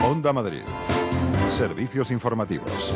Onda Madrid. Servicios informativos.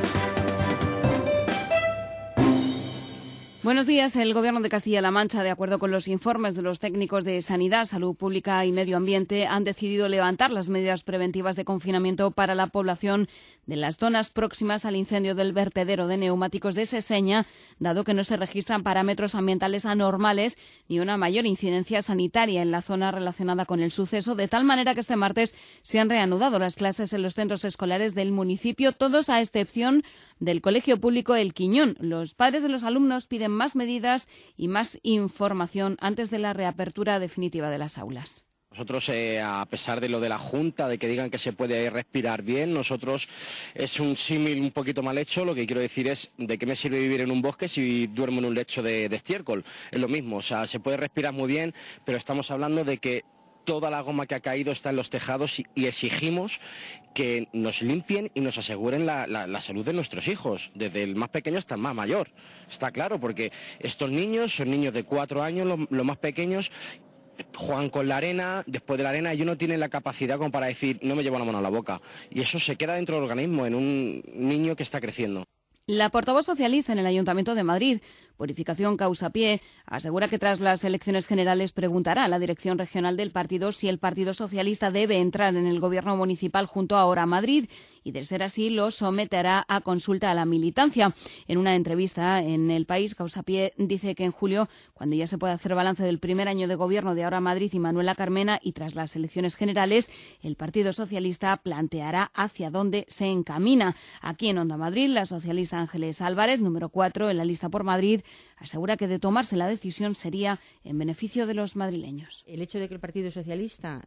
Buenos días. El Gobierno de Castilla-La Mancha, de acuerdo con los informes de los técnicos de Sanidad, Salud Pública y Medio Ambiente, han decidido levantar las medidas preventivas de confinamiento para la población de las zonas próximas al incendio del vertedero de neumáticos de Seseña, dado que no se registran parámetros ambientales anormales ni una mayor incidencia sanitaria en la zona relacionada con el suceso, de tal manera que este martes se han reanudado las clases en los centros escolares del municipio, todos a excepción del Colegio Público El Quiñón. Los padres de los alumnos piden más medidas y más información antes de la reapertura definitiva de las aulas. Nosotros, a pesar de lo de la Junta, de que digan que se puede respirar bien, nosotros es un símil un poquito mal hecho. Lo que quiero decir es, ¿de qué me sirve vivir en un bosque si duermo en un lecho de estiércol? Es lo mismo, o sea, se puede respirar muy bien, pero estamos hablando de que toda la goma que ha caído está en los tejados y exigimos que nos limpien y nos aseguren la salud de nuestros hijos, desde el más pequeño hasta el más mayor. Está claro, porque estos niños son niños de 4 años, los más pequeños, juegan con la arena, después de la arena ellos no tienen la capacidad como para decir no me llevo la mano a la boca. Y eso se queda dentro del organismo en un niño que está creciendo. La portavoz socialista en el Ayuntamiento de Madrid, Purificación Causapié, asegura que tras las elecciones generales preguntará a la dirección regional del partido si el Partido Socialista debe entrar en el gobierno municipal junto a Ahora Madrid y, de ser así, lo someterá a consulta a la militancia. En una entrevista en El País, Causapié dice que en julio, cuando ya se pueda hacer balance del primer año de gobierno de Ahora Madrid y Manuela Carmena, y tras las elecciones generales, el Partido Socialista planteará hacia dónde se encamina. Aquí en Onda Madrid, la socialista Ángeles Álvarez, número 4 en la lista por Madrid, asegura que de tomarse la decisión sería en beneficio de los madrileños. El hecho de que el Partido Socialista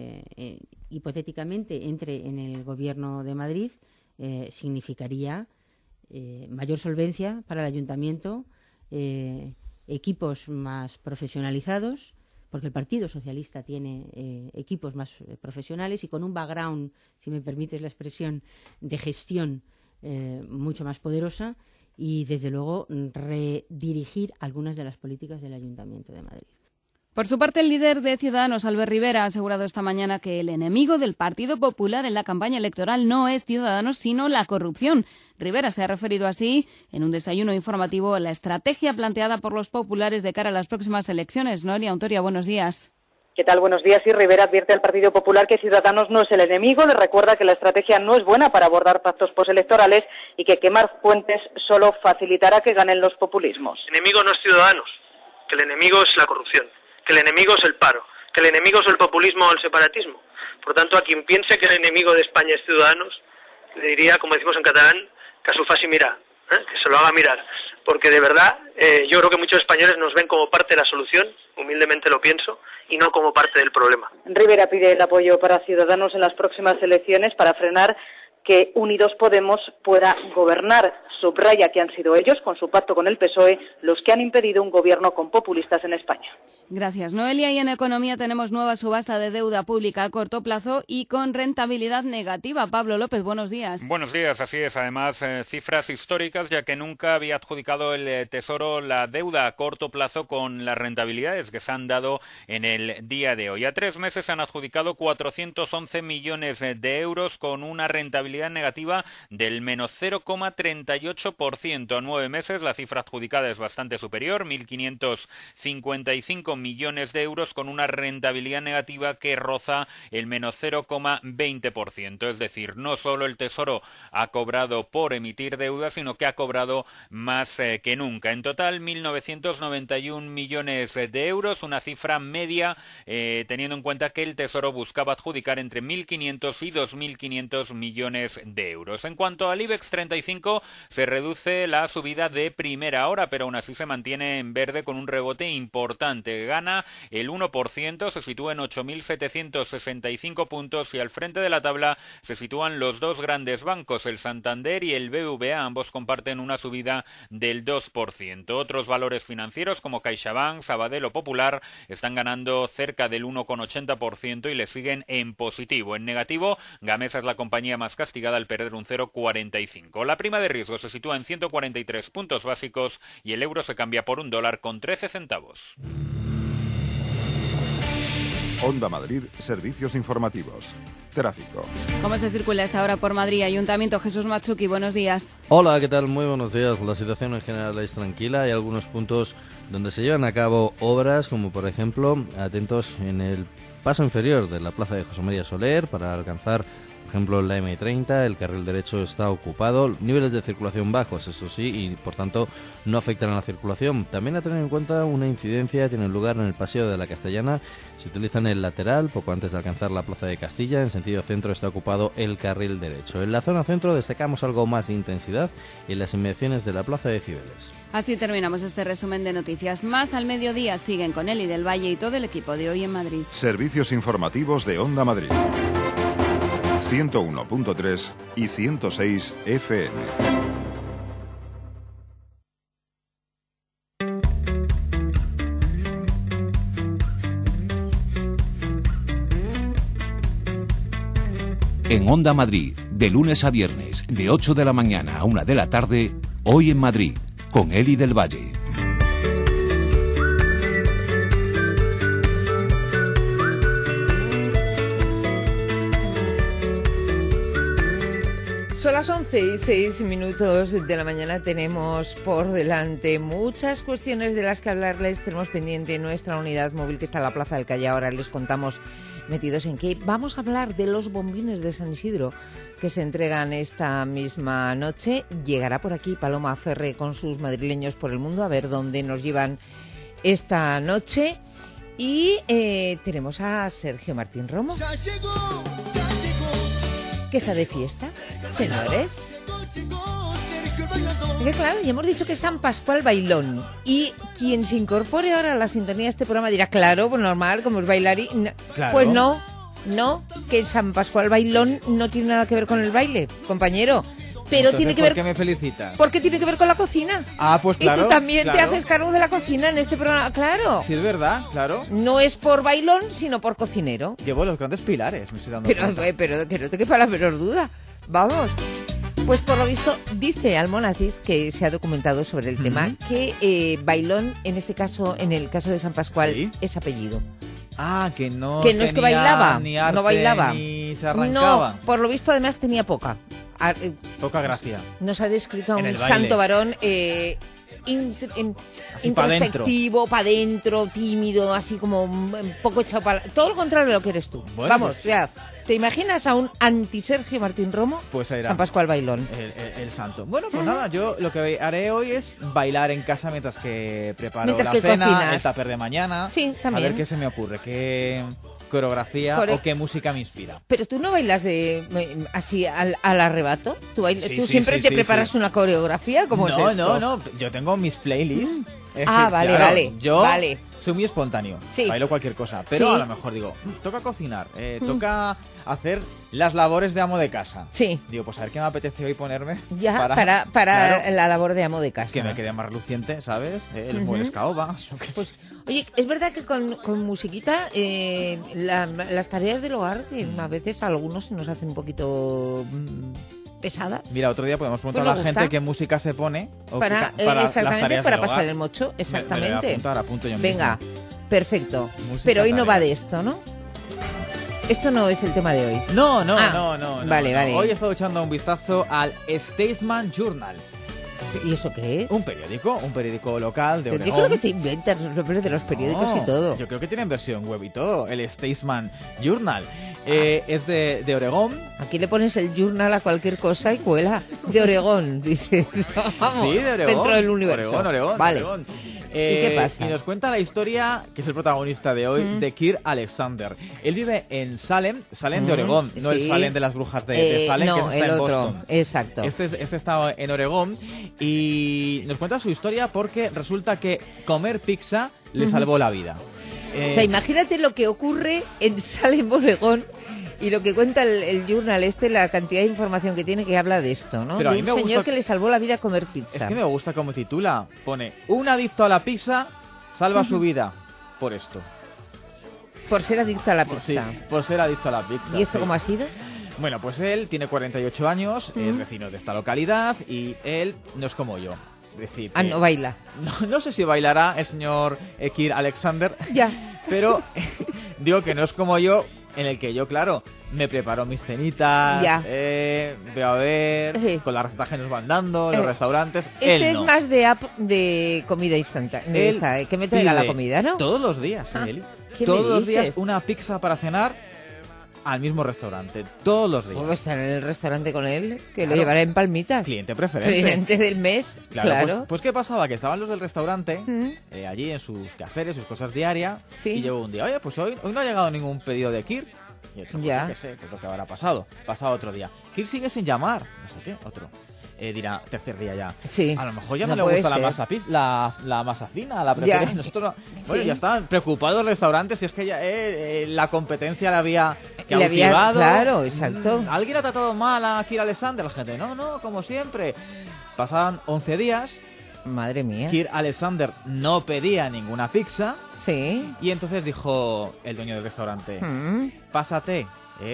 hipotéticamente entre en el gobierno de Madrid significaría mayor solvencia para el ayuntamiento, equipos más profesionalizados, porque el Partido Socialista tiene equipos más profesionales y con un background, si me permites la expresión, de gestión mucho más poderosa y, desde luego, redirigir algunas de las políticas del Ayuntamiento de Madrid. Por su parte, el líder de Ciudadanos, Albert Rivera, ha asegurado esta mañana que el enemigo del Partido Popular en la campaña electoral no es Ciudadanos, sino la corrupción. Rivera se ha referido así, en un desayuno informativo, a la estrategia planteada por los populares de cara a las próximas elecciones. Noelia Ontoria, buenos días. ¿Qué tal? Buenos días. Y Rivera advierte al Partido Popular que Ciudadanos no es el enemigo. Le recuerda que la estrategia no es buena para abordar pactos postelectorales y que quemar puentes solo facilitará que ganen los populismos. El enemigo no es Ciudadanos, que el enemigo es la corrupción, que el enemigo es el paro, que el enemigo es el populismo o el separatismo. Por tanto, a quien piense que el enemigo de España es Ciudadanos, le diría, como decimos en catalán, que su faci mira, que se lo haga mirar. Porque de verdad, yo creo que muchos españoles nos ven como parte de la solución, humildemente lo pienso, y no como parte del problema. Rivera pide el apoyo para Ciudadanos en las próximas elecciones para frenar que Unidos Podemos pueda gobernar. Subraya que han sido ellos, con su pacto con el PSOE, los que han impedido un gobierno con populistas en España. Gracias, Noelia. Y en economía tenemos nueva subasta de deuda pública a corto plazo y con rentabilidad negativa. Pablo López, buenos días. Buenos días, así es. Además, cifras históricas, ya que nunca había adjudicado el Tesoro la deuda a corto plazo con las rentabilidades que se han dado en el día de hoy. A 3 meses se han adjudicado 411 millones de euros con una rentabilidad negativa del menos 0,38%. A 9 meses la cifra adjudicada es bastante superior, 1.555 millones de euros con una rentabilidad negativa que roza el menos 0,20%. Es decir, no solo el Tesoro ha cobrado por emitir deuda, sino que ha cobrado más que nunca. En total, 1.991 millones de euros, una cifra media, teniendo en cuenta que el Tesoro buscaba adjudicar entre 1.500 y 2.500 millones de euros. En cuanto al IBEX 35, se reduce la subida de primera hora, pero aún así se mantiene en verde con un rebote importante. Gana el 1%, se sitúa en 8.765 puntos y al frente de la tabla se sitúan los dos grandes bancos, el Santander y el BBVA. Ambos comparten una subida del 2%. Otros valores financieros como CaixaBank, Sabadell o Popular están ganando cerca del 1,80% y le siguen en positivo. En negativo, Gamesa es la compañía más castigada al perder un 0,45. La prima de riesgo se sitúa en 143 puntos básicos y el euro se cambia por $1,13. Onda Madrid, servicios informativos. Tráfico. ¿Cómo se circula a esta hora por Madrid? Ayuntamiento, Jesús Machuki, buenos días. Hola, ¿qué tal? Muy buenos días. La situación en general es tranquila. Hay algunos puntos donde se llevan a cabo obras, como por ejemplo, atentos en el paso inferior de la plaza de José María Soler para alcanzar, por ejemplo, la M30. El carril derecho está ocupado, niveles de circulación bajos, eso sí, y por tanto no afectan a la circulación. También a tener en cuenta una incidencia tiene lugar en el Paseo de la Castellana. Se utiliza en el lateral, poco antes de alcanzar la Plaza de Castilla. En sentido centro está ocupado el carril derecho. En la zona centro destacamos algo más de intensidad en las inmediaciones de la Plaza de Cibeles. Así terminamos este resumen de noticias. Más al mediodía siguen con Eli del Valle y todo el equipo de Hoy en Madrid. Servicios informativos de Onda Madrid. 101.3 y 106 FM. En Onda Madrid, de lunes a viernes, de 8 de la mañana a 1 de la tarde, Hoy en Madrid, con Eli del Valle. Son las 11:06 de la mañana. Tenemos por delante muchas cuestiones de las que hablarles. Tenemos pendiente nuestra unidad móvil que está en la Plaza del Calle. Ahora les contamos metidos en qué. Vamos a hablar de los bombines de San Isidro que se entregan esta misma noche. Llegará por aquí Paloma Ferre con sus madrileños por el mundo a ver dónde nos llevan esta noche. Y tenemos a Sergio Martín Romo, que está de fiesta, señores. Es que claro, ya hemos dicho que es San Pascual Bailón. Y quien se incorpore ahora a la sintonía de este programa dirá, claro, pues normal, como es bailarín. Claro. Pues no, que San Pascual Bailón no tiene nada que ver con el baile, compañero. Pero entonces, tiene que ver... ¿por qué me felicitas? Porque tiene que ver con la cocina. Ah, pues claro. Y tú también claro. te haces cargo de la cocina en este programa, claro. Sí, es verdad, claro. No es por bailón, sino por cocinero. Llevo los grandes pilares, me estoy dando Pero que no te quepa la menor duda. Vamos. Pues por lo visto, dice Almonacid, que se ha documentado sobre el tema, que Bailón, en este caso, en el caso de San Pascual, ¿sí? Es apellido. Ah, que no es que bailaba, ni arte, no bailaba. Ni se arrancaba. No, por lo visto además tenía poca. Poca gracia. Nos ha descrito a un baile. santo varón introspectivo, para adentro, tímido, así como un poco echado para... Todo lo contrario de lo que eres tú. Bueno, vamos, pues... ya. ¿Te imaginas a un anti-Sergio Martín Romo? Pues era San Pascual Bailón. El santo. Bueno, pues nada, yo lo que haré hoy es bailar en casa mientras que preparo la cena, cocinas. El tupper de mañana. Sí, también. A ver qué se me ocurre, qué coreografía o qué música me inspira. Pero tú no bailas así al arrebato. Tú Sí, siempre te preparas una coreografía, ¿cómo es esto? No, yo tengo mis playlists. Vale. Yo soy muy espontáneo, sí. Bailo cualquier cosa, pero a lo mejor digo, toca cocinar, toca hacer las labores de amo de casa. Sí. Digo, pues a ver qué me apetece hoy ponerme. Ya, para claro, la labor de amo de casa. que me quede más reluciente, ¿sabes? El muebles caoba. Pues, oye, es verdad que con musiquita las tareas del hogar, que a veces a algunos se nos hacen un poquito... pesadas. Mira, otro día podemos preguntar a la gente qué música se pone para exactamente para pasar el mocho, exactamente. Me apunto yo Venga, mismo. Perfecto. Música, pero hoy no tareas. va de esto, ¿no? Esto no es el tema de hoy. No. Vale. Hoy he estado echando un vistazo al Statesman Journal. ¿Y eso qué es? Un periódico local de Oregón. Yo creo que te inventas los nombres de los periódicos y todo. Yo creo que tienen versión web y todo. El Statesman Journal. Es de Oregón. Aquí le pones el journal a cualquier cosa y cuela. De Oregón, dices. Vamos, Sí, de Oregón. Centro del universo. Oregón. Vale. Oregón. ¿Y qué pasa? Y nos cuenta la historia, que es el protagonista de hoy, de Kirk Alexander. Él vive en Salem de Oregón, no el Salem de las brujas de Salem, no, que está en Boston. Otro. Exacto. Este está en Oregón y nos cuenta su historia porque resulta que comer pizza le salvó la vida. O sea, imagínate lo que ocurre en Salem, Oregón, y lo que cuenta el journal la cantidad de información que tiene que habla de esto, ¿no? Pero de a mí un me señor gusta... que le salvó la vida a comer pizza. Es que me gusta cómo titula. Pone, un adicto a la pizza salva su vida por esto. Por ser adicto a la pizza. Sí, por ser adicto a la pizza. ¿Y esto cómo ha sido? Bueno, pues él tiene 48 años, es vecino de esta localidad y él no es como yo. Es decir, no baila. No sé si bailará el señor Kirk Alexander. Ya. Pero Digo que no es como yo, en el que yo, claro, me preparo mis cenitas, veo a ver, con la receta que nos van dando, los restaurantes. Este él no. es más de app de comida instantánea, que me traiga la comida, ¿no? Todos los días, Eli. ¿Qué Todos me los días dices? una pizza para cenar al mismo restaurante. Todos los días. ¿Puedo estar en el restaurante con él? Que lo Claro. llevará en palmitas. Cliente preferente. Cliente del mes, claro. Pues ¿qué pasaba? Que estaban los del restaurante allí en sus quehaceres, sus cosas diarias, y llegó un día, oye, pues hoy no ha llegado ningún pedido de Kir. Y otro, pues, yo qué sé, qué es lo que habrá pasado. Pasado otro día. Kir sigue sin llamar. No sé qué, otro. Dirá, tercer día ya. Sí. A lo mejor ya No no le gusta puede la masa fina, la preferida. Nosotros no. Bueno, ya estaban preocupados el restaurante si es que ya la competencia la había cautivado. Claro, exacto. ¿Alguien ha tratado mal a Kir Alexander? La gente, no, como siempre. Pasaban 11 días. Madre mía. Kir Alexander no pedía ninguna pizza. Sí. Y entonces dijo el dueño del restaurante, pásate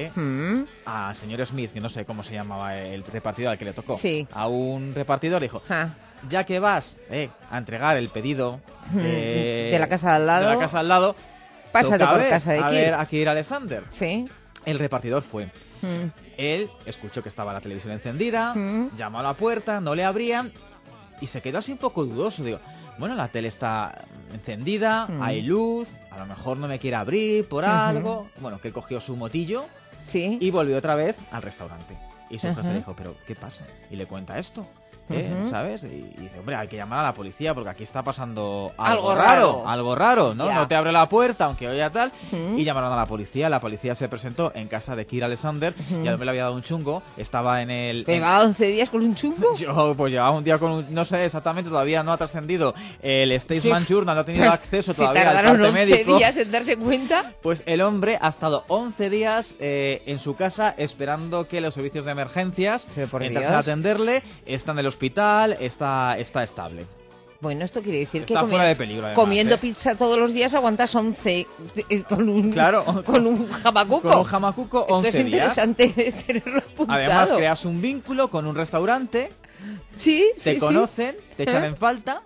a señor Smith, que no sé cómo se llamaba el repartidor al que le tocó. Sí. A un repartidor le dijo, ya que vas a entregar el pedido de la casa de al lado, pásate por casa de Kir. A ver a Kir Alexander. Sí. El repartidor fue. Él escuchó que estaba la televisión encendida, llamó a la puerta, no le abrían y se quedó así un poco dudoso. Digo, bueno, la tele está encendida, hay luz, a lo mejor no me quiere abrir por algo. Bueno, que cogió su motillo y volvió otra vez al restaurante. Y su jefe le dijo, ¿pero qué pasa? Y le cuenta esto, ¿sabes? Y dice, hombre, hay que llamar a la policía porque aquí está pasando algo raro, ¿no? No te abre la puerta, aunque oiga tal. Y llamaron a la policía se presentó en casa de Kir Alexander, y a mí le había dado un chungo, estaba en el... ¿Llevaba 11 días con un chungo? Yo, pues llevaba un día con un... No sé exactamente, todavía no ha trascendido el Statesman Journal, no ha tenido acceso todavía al parte médico. ¿11 días en darse cuenta? Pues el hombre ha estado 11 días en su casa esperando que los servicios de emergencias entrasen a atenderle. Está en el hospital, está estable. Bueno, esto quiere decir está que fuera de peligro, además, comiendo pizza todos los días aguantas 11 con un jamacuco. Con un jamacuco 11 Esto es días. interesante tenerlo apuntado. Además, creas un vínculo con un restaurante. Te conocen, te echan en falta.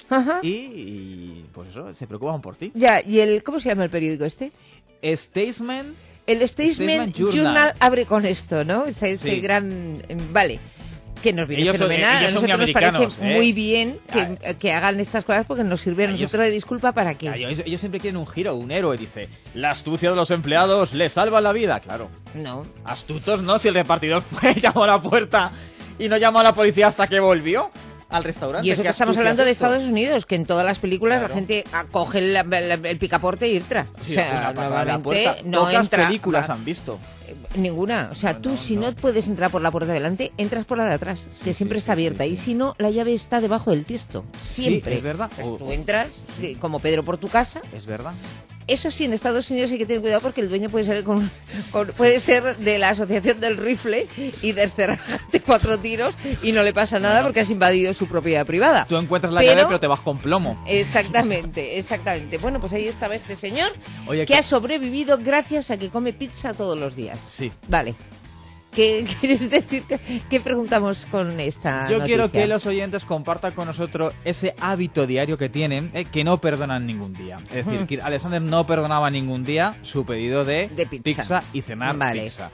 Y pues eso, se preocupan por ti. Ya, ¿y cómo se llama el periódico este? Statesman. El Statesman Journal abre con esto, ¿no? Este gran... Vale. Que nos viene fenomenal. Ellos a nosotros nos parece muy bien que hagan estas cosas porque nos sirve a nosotros de disculpa para que... Ellos siempre quieren un giro, un héroe. Dice, la astucia de los empleados les salva la vida. Claro. No. Astutos no, si el repartidor fue, llamó a la puerta y no llamó a la policía hasta que volvió al restaurante. Y eso que estamos hablando de Estados Unidos, que en todas las películas la gente coge el picaporte y entra. Sí, o sea, normalmente no pocas entra. películas han visto. Ninguna. O sea, tú si no puedes entrar por la puerta de delante, entras por la de atrás, que siempre está abierta. Y si no, la llave está debajo del tiesto. Siempre. Sí, es verdad. Pues tú entras, como Pedro por tu casa. Es verdad. Eso sí, en Estados Unidos hay que tener cuidado porque el dueño puede ser puede ser de la asociación del rifle y descerrarte 4 tiros y no le pasa nada porque has invadido su propiedad privada. Tú encuentras la llave pero te vas con plomo. Exactamente. Bueno, pues ahí estaba este señor que ha sobrevivido gracias a que come pizza todos los días. Sí. Vale. ¿Qué quieres decir? ¿Qué preguntamos con esta Yo noticia? quiero que los oyentes compartan con nosotros ese hábito diario que tienen, que no perdonan ningún día. Es decir, que Alexander no perdonaba ningún día su pedido de pizza y cenar pizza.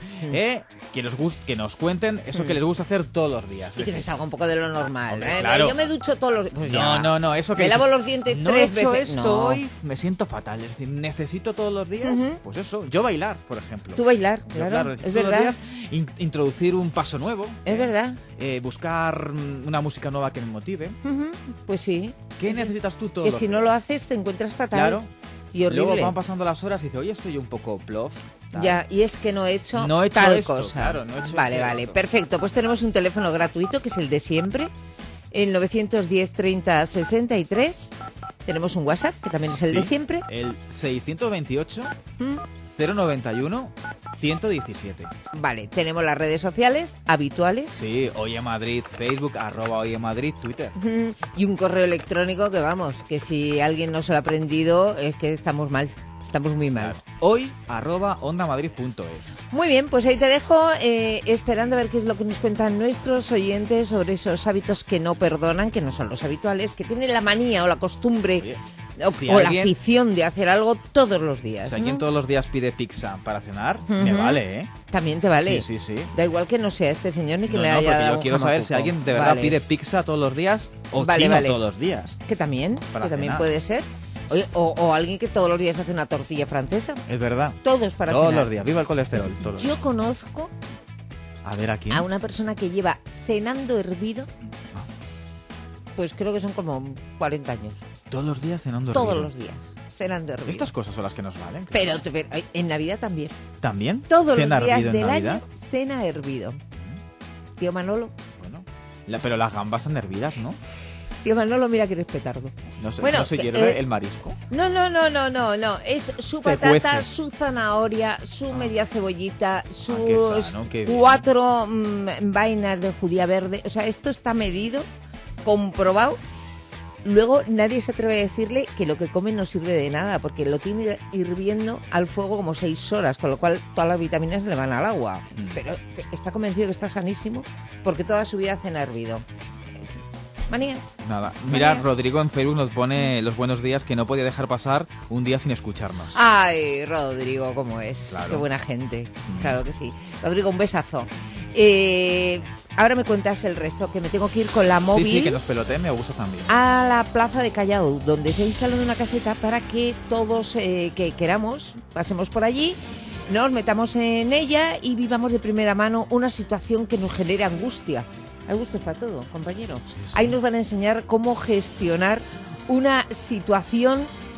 Que nos cuenten eso que les gusta hacer todos los días. Y que se salga un poco de lo normal. Hombre, claro. Yo me ducho todos los días. Pues no, eso que... Me lavo los dientes 3 veces. No he hecho esto hoy, me siento fatal. Es decir, necesito todos los días, pues eso. Yo bailar, por ejemplo. Tú bailar, claro. Es verdad. Los días, introducir un paso nuevo. Es verdad. Buscar una música nueva que me motive. Pues sí. ¿Qué necesitas tú todos Que los si días? no lo haces te encuentras fatal. Claro. Y horrible. Luego van pasando las horas y dices, oye, estoy un poco plof. Ya, y es que no he hecho tal esto, cosa. Claro, no he hecho Vale, perfecto. Pues tenemos un teléfono gratuito que es el de siempre, el 910 30 63. Tenemos un WhatsApp que también es el de siempre. El 628 091 117. Vale, tenemos las redes sociales habituales. Sí, Oye Madrid, Facebook, @Oye Madrid, Twitter. Y un correo electrónico que vamos, que si alguien no se lo ha aprendido es que estamos mal. Estamos muy mal. Hoy, @ondamadrid.es. Muy bien, pues ahí te dejo esperando a ver qué es lo que nos cuentan nuestros oyentes sobre esos hábitos que no perdonan, que no son los habituales, que tienen la manía o la costumbre o la afición de hacer algo todos los días. Si alguien todos los días pide pizza para cenar, me vale, ¿eh? También te vale. Sí. Da igual que no sea este señor ni que le haya porque dado yo quiero saber si alguien de verdad pide pizza todos los días o chino todos los días. Que también puede ser. Oye, o alguien que todos los días hace una tortilla francesa. Es verdad. Todos cenar. Los días. Viva el colesterol. Yo conozco a una persona que lleva cenando hervido, pues creo que son como 40 años. Todos los días cenando hervido. Todos los días cenando hervido. Estas cosas son las que nos valen. Claro. Pero en Navidad también. ¿También? Todos los días del año cena hervido. Tío Manolo. Bueno, pero las gambas son hervidas, ¿no? Tío Manolo, mira que eres petardo. ¿No se hierve el marisco? No. Es su patata, su zanahoria, su media cebollita, sus 4 vainas de judía verde. O sea, esto está medido, comprobado. Luego nadie se atreve a decirle que lo que come no sirve de nada, porque lo tiene hirviendo al fuego como 6 horas, con lo cual todas las vitaminas le van al agua. Pero está convencido que está sanísimo porque toda su vida cena hervido. Manía. Nada. Mira, Rodrigo en Facebook nos pone los buenos días, que no podía dejar pasar un día sin escucharnos. Ay, Rodrigo, ¿cómo es? Claro. Qué buena gente. Claro que sí. Rodrigo, un besazo. Ahora me cuentas el resto, que me tengo que ir con la móvil. Sí, que nos peloteen, me gusta también. A la plaza de Callao, donde se ha instalado una caseta para que todos que queramos pasemos por allí, nos metamos en ella y vivamos de primera mano una situación que nos genere angustia. Hay gustos para todo, compañero. Sí. Ahí nos van a enseñar cómo gestionar una situación,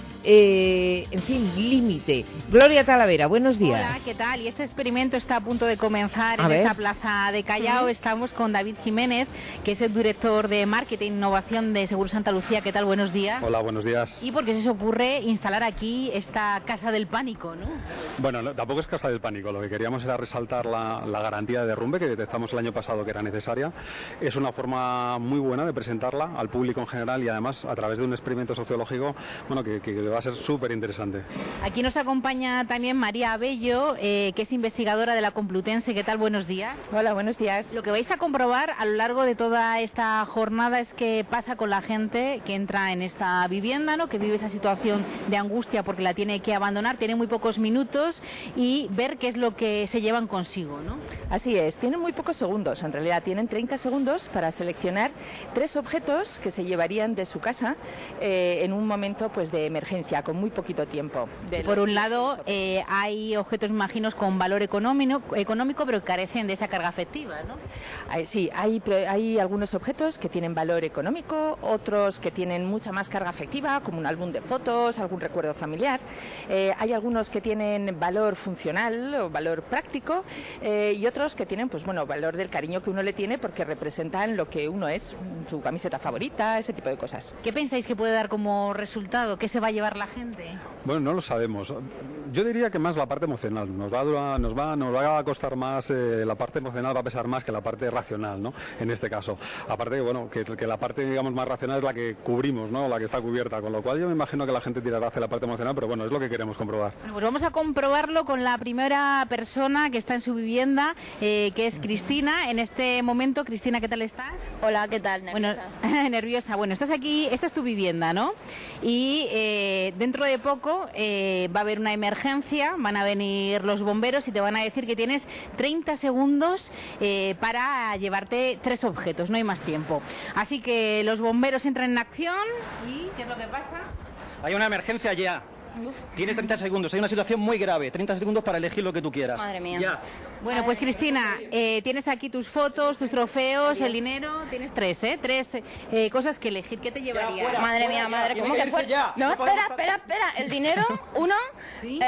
en fin, límite. Gloria Talavera, buenos días. Hola, ¿qué tal? Y este experimento está a punto de comenzar en esta plaza de Callao. Estamos con David Jiménez, que es el director de Marketing e Innovación de Seguros Santa Lucía. ¿Qué tal? Buenos días. Hola, buenos días. ¿Y por qué se os ocurre instalar aquí esta Casa del Pánico, no? Bueno, tampoco es Casa del Pánico. Lo que queríamos era resaltar la garantía de derrumbe que detectamos el año pasado que era necesaria. Es una forma muy buena de presentarla al público en general y además a través de un experimento sociológico, bueno, que va a ser súper interesante. Aquí nos acompaña también María Abello, que es investigadora de la Complutense. ¿Qué tal? Buenos días. Hola, buenos días. Lo que vais a comprobar a lo largo de toda esta jornada es qué pasa con la gente que entra en esta vivienda, ¿no? Que vive esa situación de angustia porque la tiene que abandonar, tiene muy pocos minutos, y ver qué es lo que se llevan consigo, ¿no? Así es, tienen muy pocos segundos, en realidad tienen 30 segundos para seleccionar 3 objetos que se llevarían de su casa en un momento pues de emergencia, con muy poquito tiempo. Por un lado, hay objetos, imagino, con valor económico, pero carecen de esa carga afectiva, ¿no? Sí, hay algunos objetos que tienen valor económico, otros que tienen mucha más carga afectiva, como un álbum de fotos, algún recuerdo familiar. Hay algunos que tienen valor funcional o valor práctico, y otros que tienen, pues bueno, valor del cariño que uno le tiene porque representan lo que uno es, su camiseta favorita, ese tipo de cosas. ¿Qué pensáis que puede dar como resultado? ¿Qué se va a llevar la gente? Bueno, no lo sabemos. Yo diría que más la parte emocional. Nos va a costar más, la parte emocional va a pesar más que la parte racional, ¿no? En este caso. Aparte, bueno, que la parte, digamos, más racional es la que cubrimos, ¿no? La que está cubierta. Con lo cual yo me imagino que la gente tirará hacia la parte emocional, pero bueno, es lo que queremos comprobar. Bueno, pues vamos a comprobarlo con la primera persona que está en su vivienda, que es Cristina. En este momento, Cristina, ¿qué tal estás? Hola, ¿qué tal? Nerviosa. Bueno, nerviosa. Bueno, estás aquí, esta es tu vivienda, ¿no? Y dentro de poco va a haber una emergencia, van a venir los bomberos y te van a decir que tienes 30 segundos para llevarte 3 objetos, no hay más tiempo. Así que los bomberos entran en acción y ¿qué es lo que pasa? Hay una emergencia ya. Tienes 30 segundos, hay una situación muy grave. 30 segundos para elegir lo que tú quieras. Madre mía. Ya. Bueno, pues Cristina, tienes aquí tus fotos, tus trofeos, el dinero. Tienes 3 cosas que elegir. ¿Qué te llevarías? Madre mía, madre, ¿cómo que fuerte? No, espera. El dinero, uno. ¿Sí?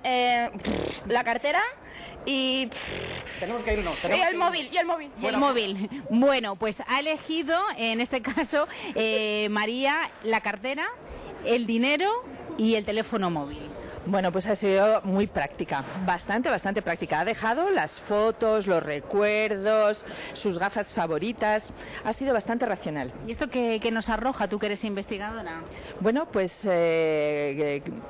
La cartera. Y tenemos que irnos. Y el móvil. Y el móvil. Bueno, pues ha elegido, en este caso, María, la cartera, el dinero y el teléfono móvil. Bueno, pues ha sido muy práctica, bastante práctica. Ha dejado las fotos, los recuerdos, sus gafas favoritas. Ha sido bastante racional. ¿Y esto qué nos arroja, tú que eres investigadora? Bueno, pues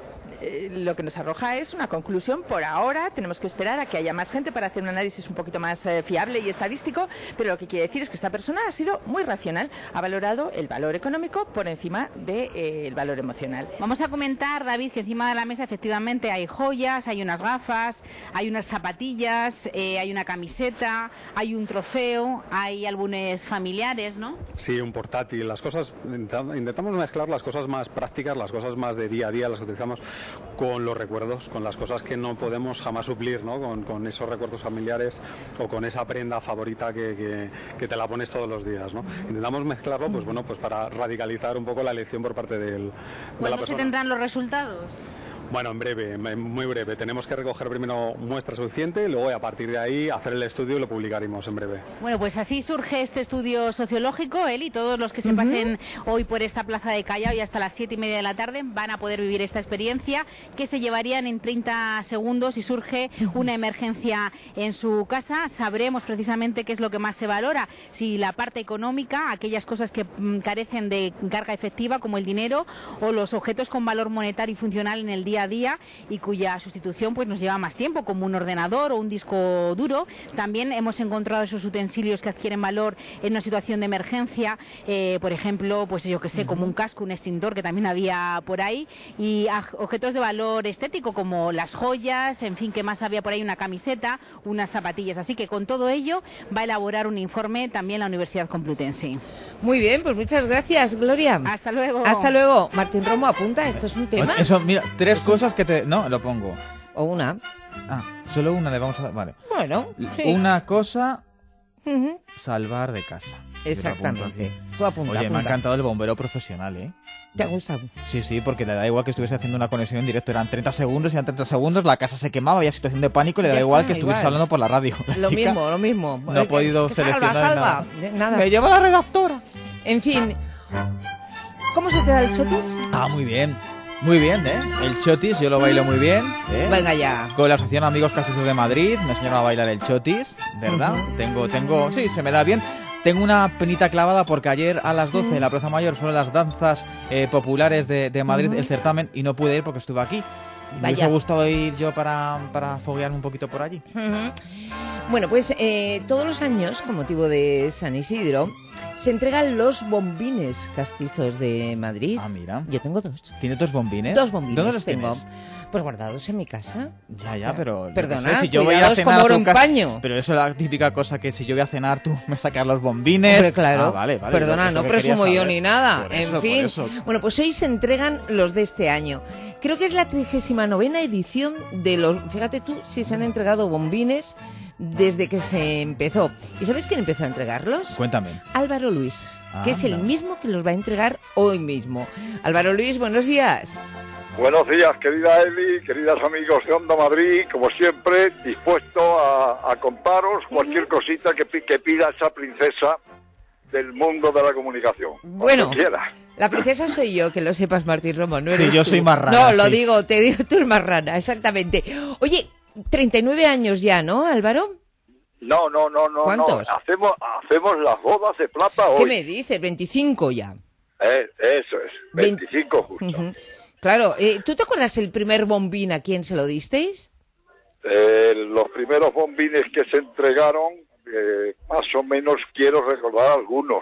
lo que nos arroja es una conclusión. Por ahora tenemos que esperar a que haya más gente para hacer un análisis un poquito más fiable y estadístico, pero lo que quiere decir es que esta persona ha sido muy racional, ha valorado el valor económico por encima del valor emocional. Vamos a comentar, David, que encima de la mesa efectivamente hay joyas, hay unas gafas, hay unas zapatillas, hay una camiseta, hay un trofeo, hay álbumes familiares, ¿no? Sí, un portátil, las cosas, intentamos mezclar las cosas más prácticas, las cosas más de día a día, las que utilizamos, con los recuerdos, con las cosas que no podemos jamás suplir, ¿no? Con esos recuerdos familiares o con esa prenda favorita que te la pones todos los días, ¿no? Intentamos mezclarlo, pues bueno, pues para radicalizar un poco la elección por parte de la persona. ¿Cuándo se tendrán los resultados? Bueno, en breve, muy breve. Tenemos que recoger primero muestra suficiente y luego a partir de ahí hacer el estudio y lo publicaremos en breve. Bueno, pues así surge este estudio sociológico, y todos los que se pasen hoy por esta plaza de Callao y hasta las 7:30 de la tarde van a poder vivir esta experiencia que se llevarían en 30 segundos. Si surge una emergencia en su casa, sabremos precisamente qué es lo que más se valora, si la parte económica, aquellas cosas que carecen de carga efectiva como el dinero, o los objetos con valor monetario y funcional en el día a día y cuya sustitución pues nos lleva más tiempo, como un ordenador o un disco duro. También hemos encontrado esos utensilios que adquieren valor en una situación de emergencia, por ejemplo, pues yo que sé, como un casco, un extintor, que también había por ahí, y objetos de valor estético como las joyas, en fin, que más había por ahí, una camiseta, unas zapatillas. Así que con todo ello va a elaborar un informe también la Universidad Complutense. Muy bien, pues muchas gracias, Gloria. Hasta luego. Hasta luego. Martín Romo, apunta, esto es un tema. Eso, mira, tres cosas que te... No, lo pongo. O una. Ah, solo una le vamos a dar. Vale. Bueno, sí. Una cosa, salvar de casa. Exactamente. Tú apunta. Oye, me ha encantado el bombero profesional, ¿eh? ¿Te ha gustado? Sí, porque le da igual que estuviese haciendo una conexión en directo. Eran 30 segundos, la casa se quemaba, había situación de pánico, le da igual que estuviese hablando por la radio. Lo mismo. No ha podido seleccionar salva. Nada. Me lleva la redactora. En fin, ¿cómo se te da el chotis? Ah, muy bien. Muy bien, ¿eh? El chotis, yo lo bailo muy bien, ¿eh? Venga ya. Con la Asociación Amigos Castizos de Madrid me enseñaron a bailar el chotis, ¿verdad? Sí, se me da bien. Tengo una penita clavada porque ayer a las 12 en la Plaza Mayor fueron las danzas populares de Madrid, el certamen, y no pude ir porque estuve aquí. Me hubiese gustado ir yo para foguearme un poquito por allí. Bueno, pues todos los años, con motivo de San Isidro, se entregan los bombines castizos de Madrid. Ah, mira. Yo tengo dos. ¿Tienes dos bombines? Dos bombines. ¿Dónde los tengo? tienes? Pues guardados en mi casa. Ya, pero... Perdona, no sé, si yo voy a cenar como a tu un casa, paño. Pero eso es la típica cosa que si yo voy a cenar tú me sacas los bombines. Hombre, claro. Vale. Perdona, no presumo yo ni nada. En fin. Bueno, pues hoy se entregan los de este año. Creo que es la 39ª edición de los... Fíjate tú si se han entregado bombines desde que se empezó. ¿Y sabes quién empezó a entregarlos? Cuéntame. Álvaro Luis, que es el mismo que los va a entregar hoy mismo. Álvaro Luis, buenos días. Buenos días, querida Eli, queridos amigos de Onda Madrid, como siempre, dispuesto a contaros cualquier cosita que pida esa princesa del mundo de la comunicación. Bueno, quiera. La princesa soy yo, que lo sepas, Martín Romo, no eres Sí, yo tú. soy marrana. No, lo digo, te digo, tú eres marrana, exactamente. Oye, 39 años ya, ¿no, Álvaro? No. ¿Cuántos? Hacemos las bodas de plata hoy. ¿Qué me dices? 25 ya. Eso es, 25 justo. Claro, ¿tú te acuerdas el primer bombín a quién se lo disteis? Los primeros bombines que se entregaron, más o menos quiero recordar algunos.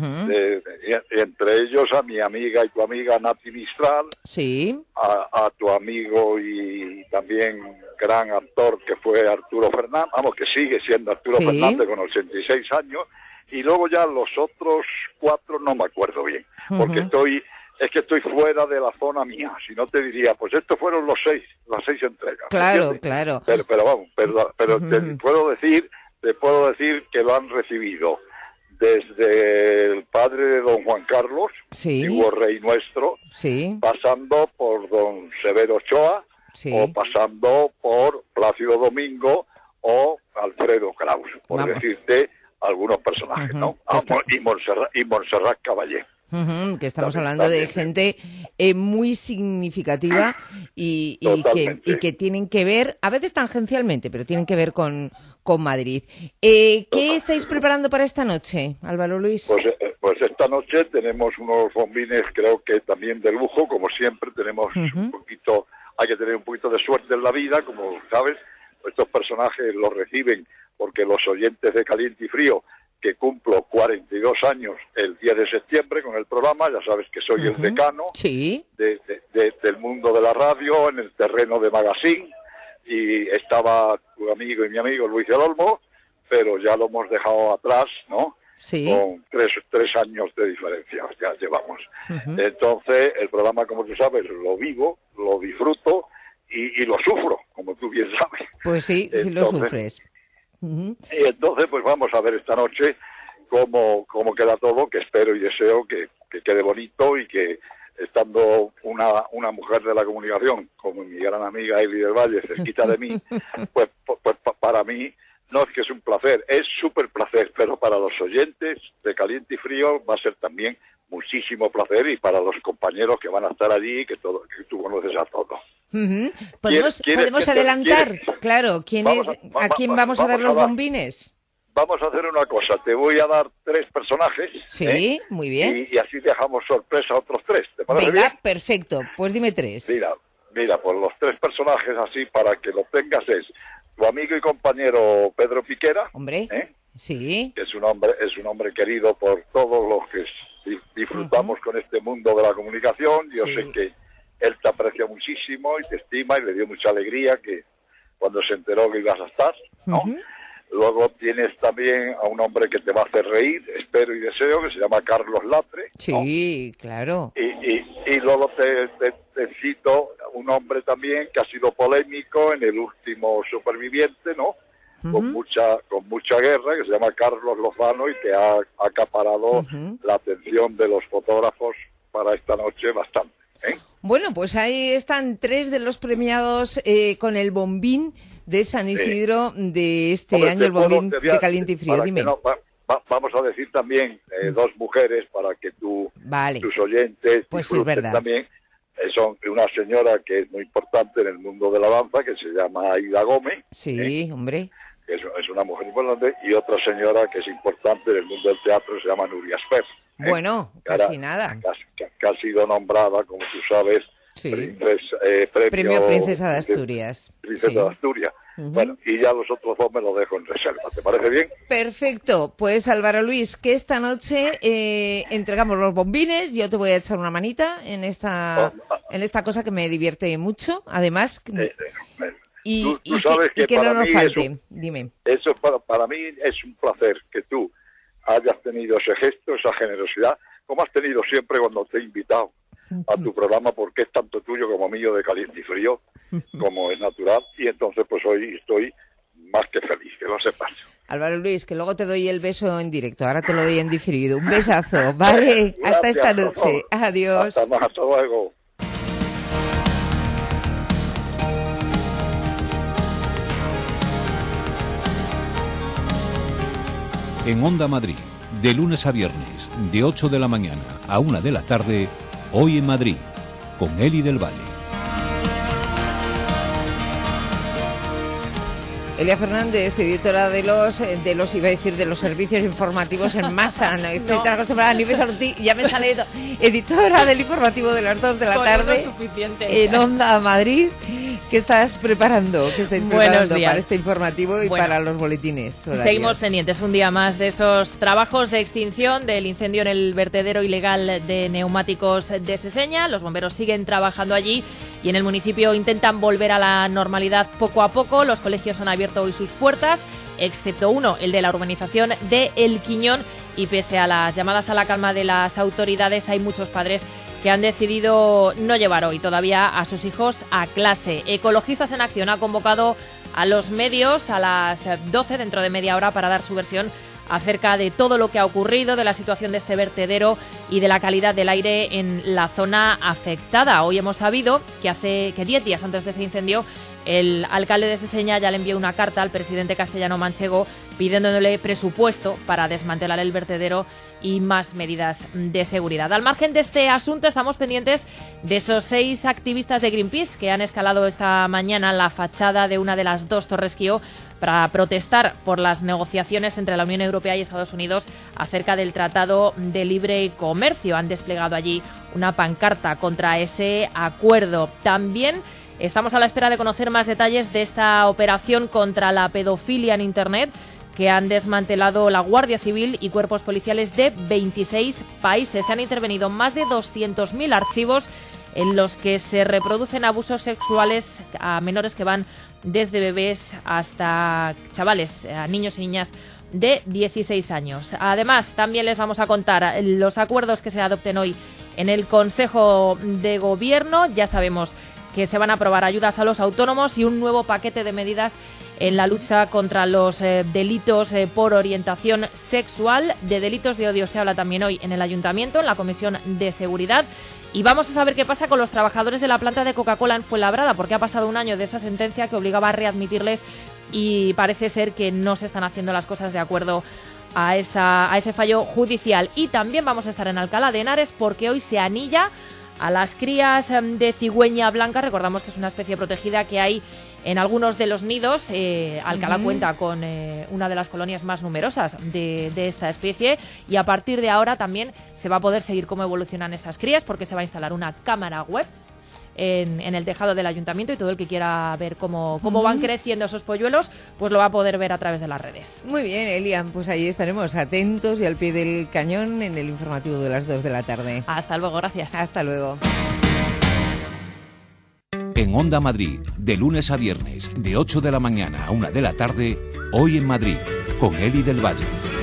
Entre ellos a mi amiga y tu amiga Nati Mistral. Sí. A tu amigo y también gran actor que fue Arturo Fernández, que sigue siendo Arturo Fernández con 86 años. Y luego ya los otros 4 no me acuerdo bien, porque estoy fuera de la zona mía. Si no te diría, pues estos fueron las 6 entregas. Claro. Pero vamos, te puedo decir que lo han recibido desde el padre de don Juan Carlos, antiguo rey nuestro, pasando por don Severo Ochoa, o pasando por Plácido Domingo o Alfredo Kraus, por decirte algunos personajes, ¿no? Y Montserrat Caballé. Que estamos hablando de gente muy significativa y que tienen que ver, a veces tangencialmente, pero tienen que ver con Madrid. ¿Qué estáis preparando para esta noche, Álvaro Luis? Pues esta noche tenemos unos bombines, creo que también de lujo, como siempre tenemos un poquito hay que tener un poquito de suerte en la vida, como sabes, estos personajes los reciben porque los oyentes de Caliente y Frío, que cumplo 42 años el 10 de septiembre con el programa, ya sabes que soy el decano del mundo de la radio en el terreno de magazine, y estaba tu amigo y mi amigo Luis del Olmo, pero ya lo hemos dejado atrás, ¿no? Sí. Con tres años de diferencia ya llevamos. Entonces, el programa, como tú sabes, lo vivo, lo disfruto y lo sufro, como tú bien sabes. Pues sí, sí lo sufres. Y entonces, pues vamos a ver esta noche cómo queda todo, que espero y deseo que quede bonito, y que estando una mujer de la comunicación, como mi gran amiga Eli del Valle, cerquita de mí, pues para mí no es que es un placer, es súper placer, pero para los oyentes de Caliente y Frío va a ser también muchísimo placer, y para los compañeros que van a estar allí, que tú conoces a todos. ¿Podemos adelantar? Claro, ¿a quién vamos a dar los bombines? Vamos a hacer una cosa, te voy a dar 3 personajes. Sí, muy bien. Y así dejamos sorpresa a otros 3, ¿te parece bien? Perfecto, pues dime 3. Mira, pues los 3 personajes así para que los tengas es tu amigo y compañero Pedro Piquera. Hombre, sí. Que es un hombre querido por todos los que disfrutamos con este mundo de la comunicación. Yo sé que él te aprecia muchísimo y te estima, y le dio mucha alegría que cuando se enteró que ibas a estar, ¿no? Luego tienes también a un hombre que te va a hacer reír, espero y deseo, que se llama Carlos Latre, ¿no? Sí, claro. Y luego te cito un hombre también que ha sido polémico en el último Superviviente, ¿no? Con mucha guerra, que se llama Carlos Lozano, y que ha acaparado la atención de los fotógrafos para esta noche bastante. Bueno, pues ahí están 3 de los premiados con el bombín de San Isidro de este año, el bombín de Caliente y Frío. Dime. Vamos a decir también 2 mujeres para que tus oyentes disfruten también. Son una señora que es muy importante en el mundo de la danza, que se llama Aida Gómez. Sí, hombre. Que es una mujer importante, y otra señora que es importante en el mundo del teatro, se llama Nuria Esper. Bueno, casi nada. Que ha sido nombrada, como tú sabes, premio Princesa de Asturias. Princesa de Asturias. Bueno, y ya los otros 2 me los dejo en reserva. ¿Te parece bien? Perfecto. Pues Álvaro Luis, que esta noche entregamos los bombines. Yo te voy a echar una manita en esta cosa que me divierte mucho. Además, y que no nos falte. Dime. Eso para mí es un placer que tú hayas tenido ese gesto, esa generosidad, como has tenido siempre cuando te he invitado a tu programa, porque es tanto tuyo como mío de Caliente y Frío, como es natural, y entonces pues hoy estoy más que feliz, que lo sepas. Álvaro Luis, que luego te doy el beso en directo, ahora te lo doy en diferido. Un besazo, ¿vale? Gracias, hasta esta noche. Adiós. Hasta luego. En Onda Madrid, de lunes a viernes, de 8 de la mañana a 1 de la tarde, Hoy en Madrid, con Eli del Valle. Elia Fernández, editora de los servicios informativos en masa. No, estoy tan acostumbrada a Nieves Ortiz, ya me sale editora del informativo de las 2 de la tarde en Onda Madrid. ¿Qué estás preparando? ¿Qué estáis preparando para este informativo y para los boletines horarios? Seguimos pendientes un día más de esos trabajos de extinción del incendio en el vertedero ilegal de neumáticos de Seseña. Los bomberos siguen trabajando allí y en el municipio intentan volver a la normalidad poco a poco. Los colegios han abierto hoy sus puertas, excepto uno, el de la urbanización de El Quiñón, y pese a las llamadas a la calma de las autoridades, hay muchos padres que han decidido no llevar hoy todavía a sus hijos a clase. Ecologistas en Acción ha convocado a los medios a las 12, dentro de media hora, para dar su versión acerca de todo lo que ha ocurrido, de la situación de este vertedero y de la calidad del aire en la zona afectada. Hoy hemos sabido que 10 días antes de ese incendio, el alcalde de Seseña ya le envió una carta al presidente castellano-manchego pidiéndole presupuesto para desmantelar el vertedero y más medidas de seguridad. Al margen de este asunto, estamos pendientes de esos 6 activistas de Greenpeace que han escalado esta mañana la fachada de una de las 2 torres Kio para protestar por las negociaciones entre la Unión Europea y Estados Unidos acerca del Tratado de Libre Comercio. Han desplegado allí una pancarta contra ese acuerdo. También Estamos a la espera de conocer más detalles de esta operación contra la pedofilia en Internet que han desmantelado la Guardia Civil y cuerpos policiales de 26 países. Se han intervenido más de 200.000 archivos en los que se reproducen abusos sexuales a menores que van desde bebés hasta chavales, a niños y niñas de 16 años. Además, también les vamos a contar los acuerdos que se adopten hoy en el Consejo de Gobierno. Ya sabemos que se van a aprobar ayudas a los autónomos y un nuevo paquete de medidas en la lucha contra los delitos por orientación sexual. De delitos de odio se habla también hoy en el Ayuntamiento, en la Comisión de Seguridad. Y vamos a saber qué pasa con los trabajadores de la planta de Coca-Cola en Fuenlabrada, porque ha pasado un año de esa sentencia que obligaba a readmitirles y parece ser que no se están haciendo las cosas de acuerdo a ese fallo judicial. Y también vamos a estar en Alcalá de Henares porque hoy se anilla a las crías de cigüeña blanca. Recordamos que es una especie protegida que hay en algunos de los nidos. Alcalá cuenta con una de las colonias más numerosas de esta especie, y a partir de ahora también se va a poder seguir cómo evolucionan esas crías, porque se va a instalar una cámara web en el tejado del ayuntamiento, y todo el que quiera ver cómo van creciendo esos polluelos, pues lo va a poder ver a través de las redes. Muy bien, Elian, pues ahí estaremos atentos y al pie del cañón en el informativo de las 2 de la tarde. Hasta luego, gracias. Hasta luego. En Onda Madrid, de lunes a viernes, de 8 de la mañana a 1 de la tarde, Hoy en Madrid, con Eli del Valle.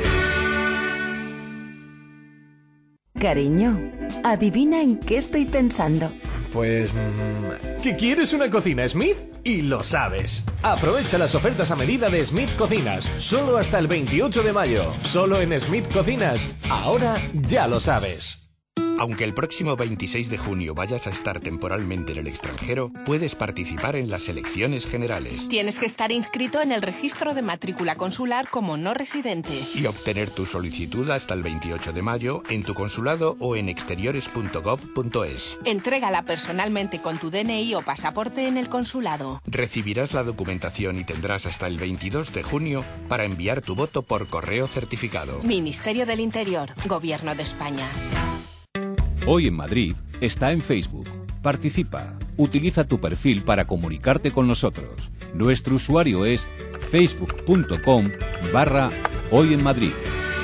Cariño, adivina en qué estoy pensando. Pues... ¿que quieres una cocina Smith? Y lo sabes. Aprovecha las ofertas a medida de Smith Cocinas, solo hasta el 28 de mayo. Solo en Smith Cocinas. Ahora ya lo sabes. Aunque el próximo 26 de junio vayas a estar temporalmente en el extranjero, puedes participar en las elecciones generales. Tienes que estar inscrito en el registro de matrícula consular como no residente. Y obtener tu solicitud hasta el 28 de mayo en tu consulado o en exteriores.gov.es. Entrégala personalmente con tu DNI o pasaporte en el consulado. Recibirás la documentación y tendrás hasta el 22 de junio para enviar tu voto por correo certificado. Ministerio del Interior, Gobierno de España. Hoy en Madrid está en Facebook. Participa. Utiliza tu perfil para comunicarte con nosotros. Nuestro usuario es facebook.com/Hoy en Madrid.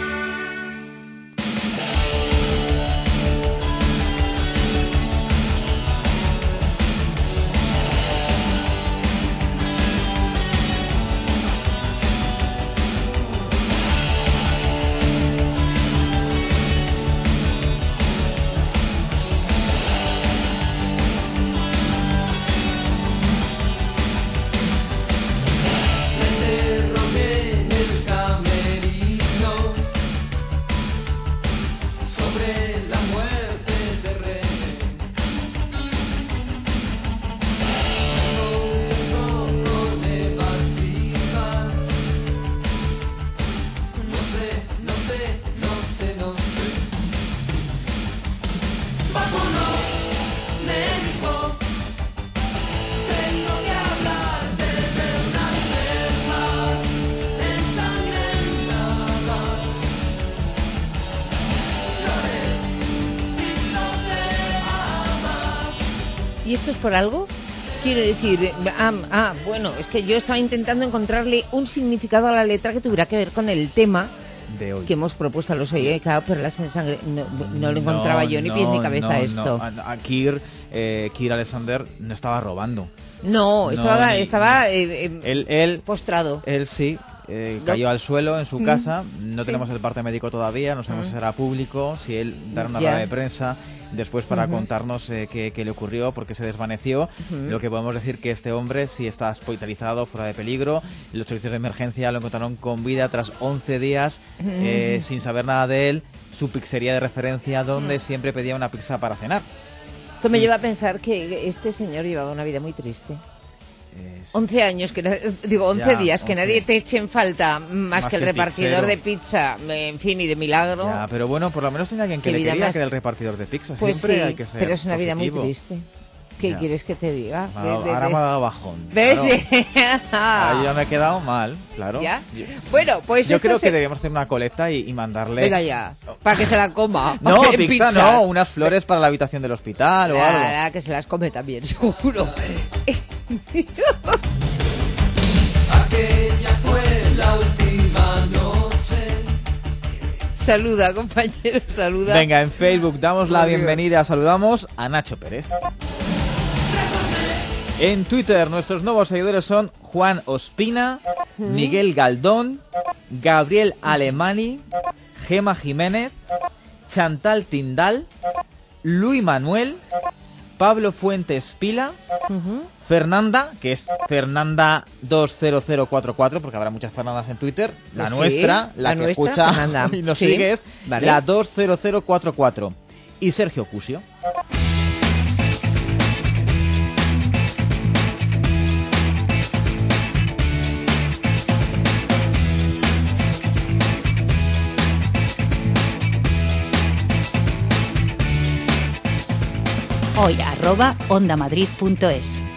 ¿Y esto es por algo? Quiero decir, bueno, es que yo estaba intentando encontrarle un significado a la letra que tuviera que ver con el tema de hoy que hemos propuesto a los oyentes, claro, pero la sangre no lo encontraba yo ni pies ni cabeza a esto. Kir Alexander no estaba robando. No, estaba él postrado. Él sí. Cayó al suelo en su casa. No tenemos el parte médico todavía, no sabemos si será público, si él dará una rueda de prensa después para contarnos qué le ocurrió, por qué se desvaneció. Lo que podemos decir que este hombre sí está hospitalizado, fuera de peligro. Los servicios de emergencia lo encontraron con vida tras 11 días sin saber nada de él. Su pizzería de referencia, donde siempre pedía una pizza para cenar. Esto me lleva a pensar que este señor llevaba una vida muy triste. 11 años, 11 días, que nadie te eche en falta más que el repartidor de pizza, en fin, y de milagro. Ya, pero bueno, por lo menos tenía alguien que le quería, que era el repartidor de pizza. Pues siempre sí, hay que ser pero es una positivo. vida muy triste. ¿Qué quieres que te diga? Ahora me ha dado bajón. ¿Ves? Claro. Ahí yo me he quedado mal, claro. ¿Ya? Bueno, pues yo creo que debíamos hacer una colecta y mandarle... Venga ya, para que se la coma. No, pizza no, unas flores para la habitación del hospital o algo. Que se las come también, seguro. Aquella fue la última noche. Saluda, compañero, saluda. Venga, en Facebook damos la bienvenida, saludamos a Nacho Pérez. En Twitter nuestros nuevos seguidores son Juan Ospina, Miguel Galdón, Gabriel Alemani, Gema Jiménez, Chantal Tindal, Luis Manuel, Pablo Fuentes Pila, Fernanda, que es Fernanda 20044, porque habrá muchas Fernandas en Twitter, la nuestra, la que escucha Fernanda. Y nos sigue es la 20044, y Sergio Cusio. Hoy @ondamadrid.es.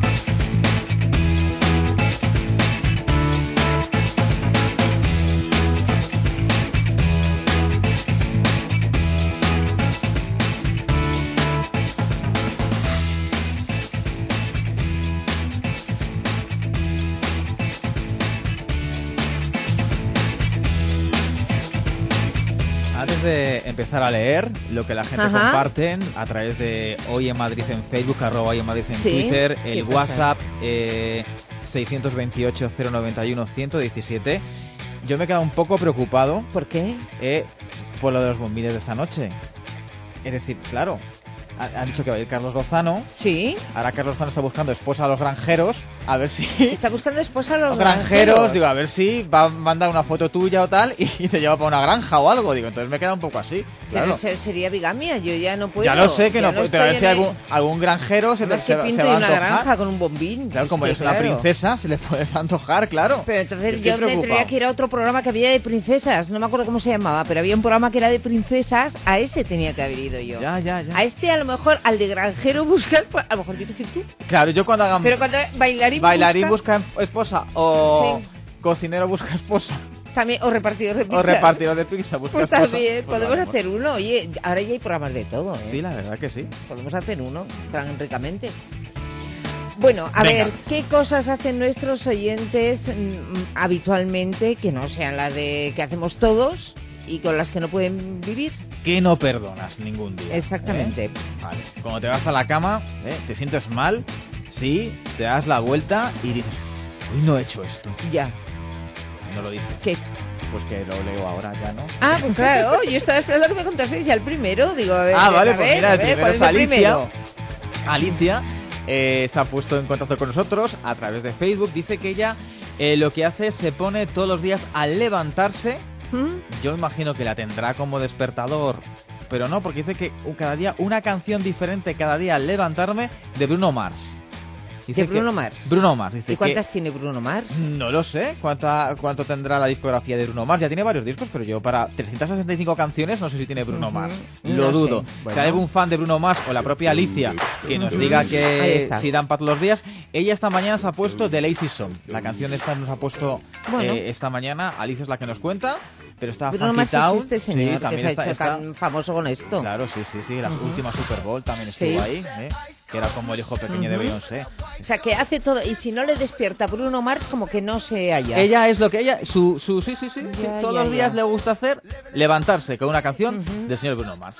Antes de empezar a leer lo que la gente comparte a través de Hoy en Madrid en Facebook, @Hoy en Madrid en Twitter, el WhatsApp 628-091-117, yo me he quedado un poco preocupado. ¿Por qué? Por lo de los bombines de esta noche. Es decir, claro, han dicho que va a ir Carlos Lozano. Sí. Ahora Carlos Lozano está buscando esposa a los granjeros. A ver si... Está buscando esposa a los granjeros. Digo, a ver si va a mandar una foto tuya o tal y te lleva para una granja o algo. Digo, entonces me queda un poco así. Claro. Pero sería bigamia, yo ya no puedo. Ya lo sé que no puedo, pero a ver si algún granjero se va a antojar. Una granja con un bombín. Claro, como es una princesa, se le puede antojar, claro. Pero entonces yo tendría que ir a otro programa que había de princesas. No me acuerdo cómo se llamaba, pero había un programa que era de princesas. A ese tenía que haber ido yo. Ya. A este, a lo mejor, al de granjero buscar, a lo mejor tienes que ir tú. Claro, yo cuando hagan... Pero cuando bailarín busca esposa o cocinero busca esposa. También, o repartidor de pizza. Busca pues esposa. También, podemos hacer uno. Oye, ahora ya hay programas de todo, ¿eh? Sí, la verdad que sí. Podemos hacer uno, tan ricamente. Bueno, a ver, ¿qué cosas hacen nuestros oyentes habitualmente que no sean las de que hacemos todos y con las que no pueden vivir? Que no perdonas ningún día. Exactamente. Vale. Cuando te vas a la cama, te sientes mal, sí, te das la vuelta y dices, hoy no he hecho esto. Ya. No lo dices. ¿Qué? Pues que lo leo ahora, ya, ¿no? Ah, pues claro, yo estaba esperando que me contases ya el primero. Digo, a ver, vale, pues mira, el primero es Alicia. Alicia se ha puesto en contacto con nosotros a través de Facebook. Dice que ella lo que hace es se pone todos los días al levantarse. Yo imagino que la tendrá como despertador, pero no, porque dice que cada día una canción diferente cada día al levantarme de Bruno Mars. Dice ¿de Bruno Mars? Bruno Mars. Dice ¿y cuántas tiene Bruno Mars? No lo sé, cuánto tendrá la discografía de Bruno Mars. Ya tiene varios discos, pero yo para 365 canciones no sé si tiene Bruno Mars. Lo dudo. Bueno. Si hay algún fan de Bruno Mars o la propia Alicia que nos diga que si dan para todos los días. Ella esta mañana se ha puesto The Lazy Song. La canción esta nos ha puesto esta mañana. Alicia es la que nos cuenta. Pero está Bruno Funky Mars Town. Es este señor sí, también que se ha hecho tan famoso con esto. Claro, sí. La última Super Bowl también estuvo ahí. Que era como el hijo pequeño de Beyoncé. O sea, que hace todo. Y si no le despierta Bruno Mars, como que no se halla. Ella es lo que ella... Sí. Todos los días le gusta hacer levantarse con una canción del señor Bruno Mars.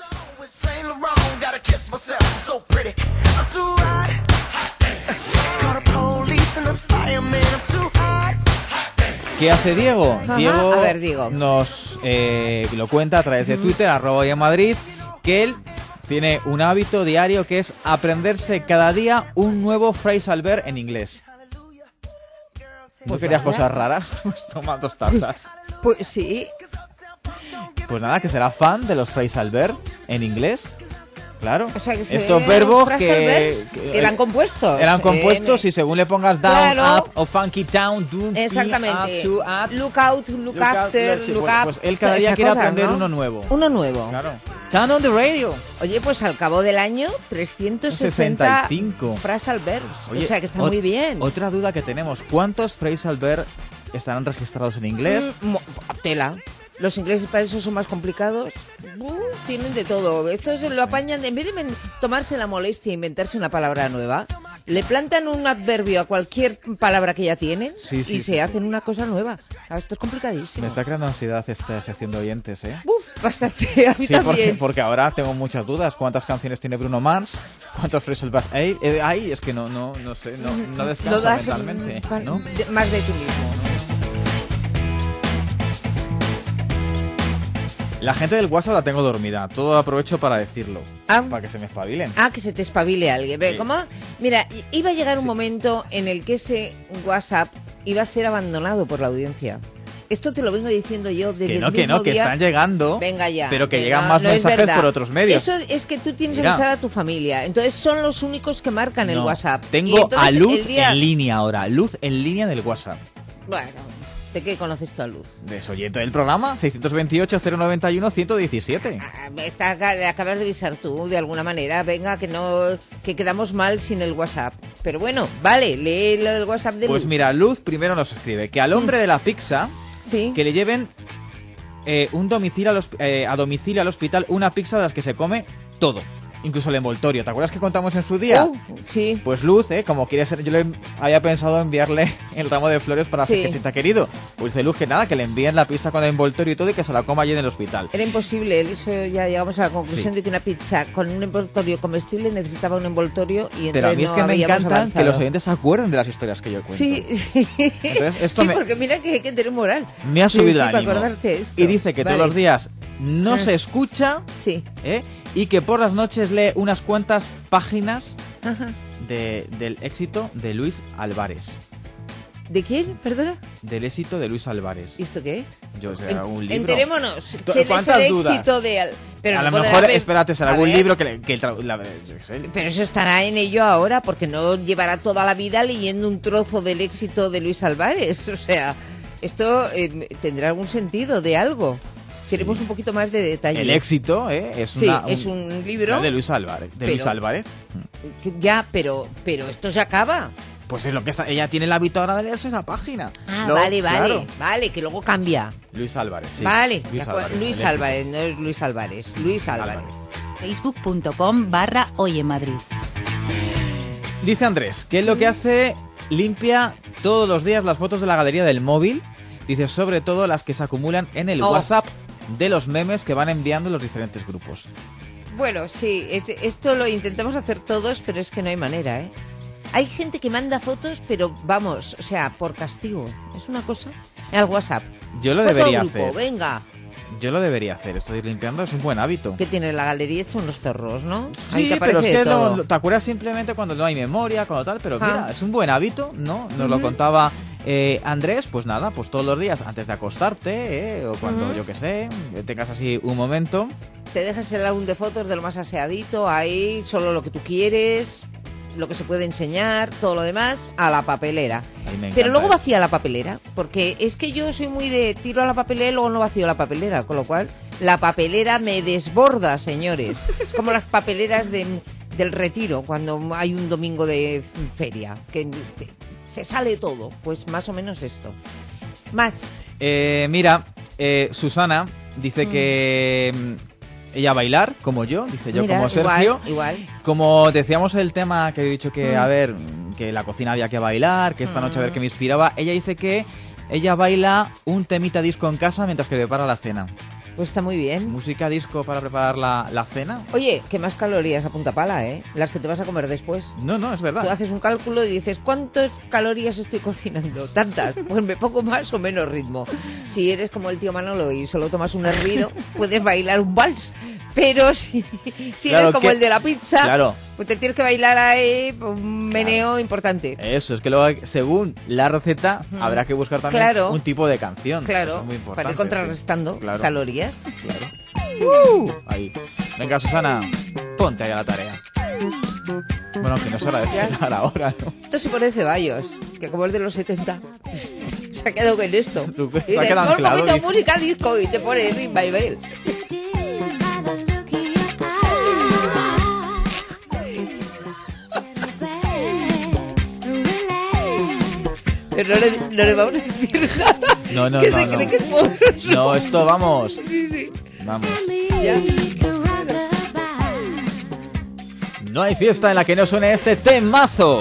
¿Qué hace Diego? Diego, a ver, Diego nos lo cuenta a través de Twitter, @Hoy en Madrid, que él tiene un hábito diario que es aprenderse cada día un nuevo phrasal verb en inglés. ¿No querías cosas raras? Pues toma 2 tazas. Pues sí. Pues nada, que será fan de los phrasal verb en inglés. Claro, o sea, que estos verbos que eran compuestos. Eran compuestos y según le pongas down, up o funky down, do, exactamente. Up, to, up, look out, look after, look up. Pues él cada día quiere aprender uno nuevo. Uno nuevo. Claro. Turn on the radio. Oye, pues al cabo del año, 365 phrasal verbs. Oye, o sea que está muy bien. Otra duda que tenemos, ¿cuántos phrasal verbs estarán registrados en inglés? Tela. Los ingleses para eso son más complicados. Tienen de todo. Estos lo apañan, en vez de tomarse la molestia e inventarse una palabra nueva, le plantan un adverbio a cualquier palabra que ya tienen y se hacen una cosa nueva. Esto es complicadísimo. Me está creando ansiedad esta sección de oyentes, ¿eh? Bastante, a mí también. Porque ahora tengo muchas dudas. ¿Cuántas canciones tiene Bruno Mars? ¿Cuántos phrasal verbs hay? Es que no sé, no descanso mentalmente, ¿no? Más de ti mismo, ¿no? La gente del WhatsApp la tengo dormida. Todo aprovecho para decirlo. Para que se me espabilen. Que se te espabile alguien. Sí. ¿Cómo? Mira, iba a llegar un momento en el que ese WhatsApp iba a ser abandonado por la audiencia. Esto te lo vengo diciendo yo desde el mismo día. Que están llegando. Venga ya. Pero que llegan más mensajes por otros medios. Eso es que tú tienes avisada a tu familia. Entonces son los únicos que marcan el WhatsApp. Tengo a Luz en línea ahora. Luz en línea del WhatsApp. Bueno, ¿de qué conoces tú a Luz? ¿Es oyente del programa? 628-091-117. Le acabas de avisar tú, de alguna manera. Venga, que quedamos mal sin el WhatsApp. Pero bueno, vale, lee el WhatsApp de Luz. Pues mira, Luz primero nos escribe que al hombre de la pizza, que le lleven a domicilio al hospital una pizza de las que se come todo. Incluso el envoltorio. ¿Te acuerdas que contamos en su día? Sí. Pues Luz, como quiere ser, yo le había pensado enviarle el ramo de flores para que se sienta querido. Pues dice Luz que nada, que le envíen la pizza con el envoltorio y todo y que se la coma allí en el hospital. Era imposible, eso ya llegamos a la conclusión de que una pizza con un envoltorio comestible necesitaba un envoltorio y entonces pero a mí es que me encanta que los oyentes se acuerden de las historias que yo cuento. Sí. Entonces, esto porque mira que hay que tener moral. Me ha subido el ánimo. Esto. Y dice que todos los días no se escucha y que por las noches lee unas cuantas páginas del éxito de Luis Álvarez. ¿De quién? ¿Perdona? Del éxito de Luis Álvarez. ¿Y esto qué es? Un libro. Enterémonos. ¿Quién es el éxito de Pero a lo mejor, espérate, será algún libro que Pero eso estará en ello ahora, porque no llevará toda la vida leyendo un trozo del éxito de Luis Álvarez. O sea, esto tendrá algún sentido de algo. Queremos un poquito más de detalle. El éxito, es un libro de Luis Álvarez. Luis Álvarez. Ya, pero esto se acaba. Pues es lo que está. Ella tiene el hábito ahora de leerse esa página. Vale, que luego cambia. Luis Álvarez, sí. Vale, Luis Álvarez, no es Luis Álvarez. Luis Álvarez. Facebook.com/hoyemadrid. Dice Andrés, que es lo que hace, limpia todos los días las fotos de la galería del móvil. Dice, sobre todo las que se acumulan en el WhatsApp de los memes que van enviando los diferentes grupos. Bueno, sí, esto lo intentamos hacer todos, pero es que no hay manera, ¿eh? Hay gente que manda fotos, pero vamos, o sea, por castigo. Es una cosa. En el WhatsApp. Yo lo debería hacer. Venga. Yo lo debería hacer. Estoy limpiando, es un buen hábito. Que tiene la galería hecha unos zorros, ¿no? Sí, pero es que te acuerdas simplemente cuando no hay memoria, cuando tal, pero mira, es un buen hábito, ¿no? Nos lo contaba Andrés, pues nada, pues todos los días antes de acostarte, o cuando, yo que sé, tengas así un momento. Te dejas el álbum de fotos de lo más aseadito, ahí, solo lo que tú quieres, lo que se puede enseñar, todo lo demás, a la papelera. Pero luego vacía la papelera, porque es que yo soy muy de tiro a la papelera y luego no vacío la papelera, con lo cual la papelera me desborda, señores. Es como las papeleras del Retiro, cuando hay un domingo de feria, que se sale todo, pues más o menos esto. Más. Mira, Susana dice que ella bailar, como yo, dice yo. Mira, como Sergio. Igual. Como decíamos el tema que he dicho que, a ver, que la cocina había que bailar, que esta noche a ver qué me inspiraba, ella dice que ella baila un temita disco en casa mientras que prepara la cena. Pues está muy bien. Música disco para preparar la cena. Oye, ¿qué más calorías a punta pala, las que te vas a comer después? No, es verdad. Tú haces un cálculo y dices, ¿cuántas calorías estoy cocinando? ¿Tantas? Pues me pongo más o menos ritmo. Si eres como el tío Manolo y solo tomas un hervido, puedes bailar un vals. Pero si eres como el de la pizza, pues te tienes que bailar ahí un meneo importante. Eso, es que luego, según la receta, habrá que buscar también un tipo de canción. Claro, eso es muy importante, para ir contrarrestando calorías. Claro. Ahí. Venga, Susana, ponte ahí a la tarea. Bueno, que no es hora de cenar ahora, ¿no? Esto se pone Ceballos, que como es de los 70, se ha quedado en esto. Se ha quedado anclado. Un poquito de música disco y te pone Ring by Bell. Pero no le vamos a decir nada. No. Que se cree que es poderoso. No, esto vamos. Sí. Vamos. Ya. No hay fiesta en la que no suene este temazo.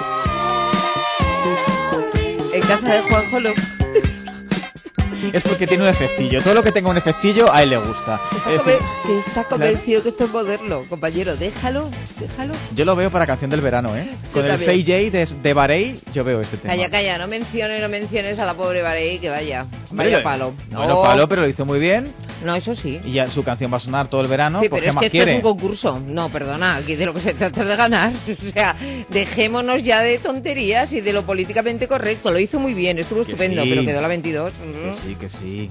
En casa de Juanjo lo... Es porque tiene un efectillo. Todo lo que tenga un efectillo a él le gusta. Está convencido que esto es moderno, compañero. Déjalo. Yo lo veo para canción del verano, ¿eh? Con el 6J de Barey, yo veo este tema. Calla, no menciones a la pobre Barey, que vaya palo. Bueno, palo, pero lo hizo muy bien. No, eso sí. Y ya su canción va a sonar todo el verano. Sí, pues pero ¿qué más es que quiere? esto es un concurso. No, perdona, aquí de lo que se trata es de ganar. O sea, dejémonos ya de tonterías y de lo políticamente correcto. Lo hizo muy bien, estuvo estupendo, pero quedó la 22. Que sí.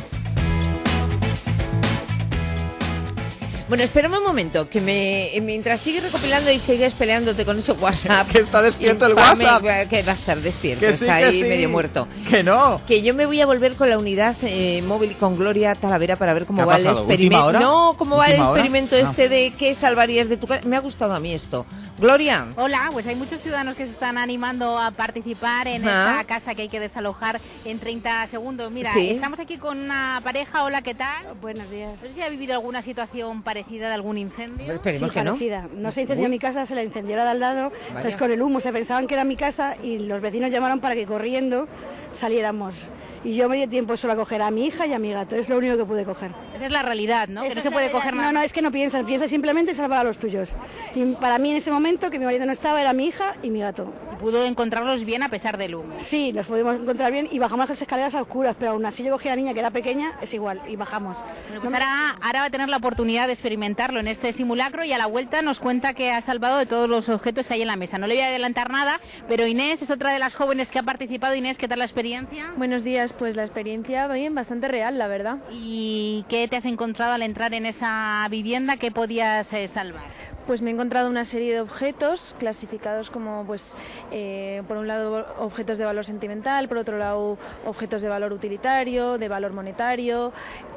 Bueno, espérame un momento, que mientras sigues recopilando y sigues peleándote con ese WhatsApp... Que está despierto el WhatsApp. Que va a estar despierto, Que sí, está que ahí sí. medio muerto. Que no. Que yo me voy a volver con la unidad móvil y con Gloria Talavera para ver cómo va el pasado? experimento. ¿Última hora? No, cómo va el ¿Última hora? experimento este de qué salvarías de tu casa. Me ha gustado a mí esto. Gloria. Hola, pues hay muchos ciudadanos que se están animando a participar en esta casa que hay que desalojar en 30 segundos. Mira, estamos aquí con una pareja. Hola, ¿qué tal? Buenos días. No sé si ha vivido alguna situación parecida de algún incendio. Esperemos Sí, que no. parecida. No se incendió mi casa, se la incendió la de al lado. Entonces con el humo se pensaban que era mi casa y los vecinos llamaron para que corriendo saliéramos. Y yo me di tiempo solo a coger a mi hija y a mi gato. Es lo único que pude coger. Esa es la realidad, ¿no? Que Esa no es se la puede realidad. coger nada. No, es que no piensas simplemente salvar a los tuyos. Y para mí en ese momento, que mi marido no estaba, era mi hija y mi gato. Y pudo encontrarlos bien a pesar del humo. Sí, los pudimos encontrar bien y bajamos las escaleras a oscuras, pero aún así yo cogí a la niña que era pequeña, es igual, y bajamos. Bueno, pues ahora va a tener la oportunidad de experimentarlo en este simulacro y a la vuelta nos cuenta que ha salvado de todos los objetos que hay en la mesa. No le voy a adelantar nada, pero Inés es otra de las jóvenes que ha participado. Inés, ¿qué tal la experiencia? Buenos días, pues la experiencia bien, bastante real, la verdad. ¿Y qué te has encontrado al entrar en esa vivienda? ¿Qué podías salvar? Pues me he encontrado una serie de objetos clasificados como, pues, por un lado objetos de valor sentimental, por otro lado objetos de valor utilitario, de valor monetario,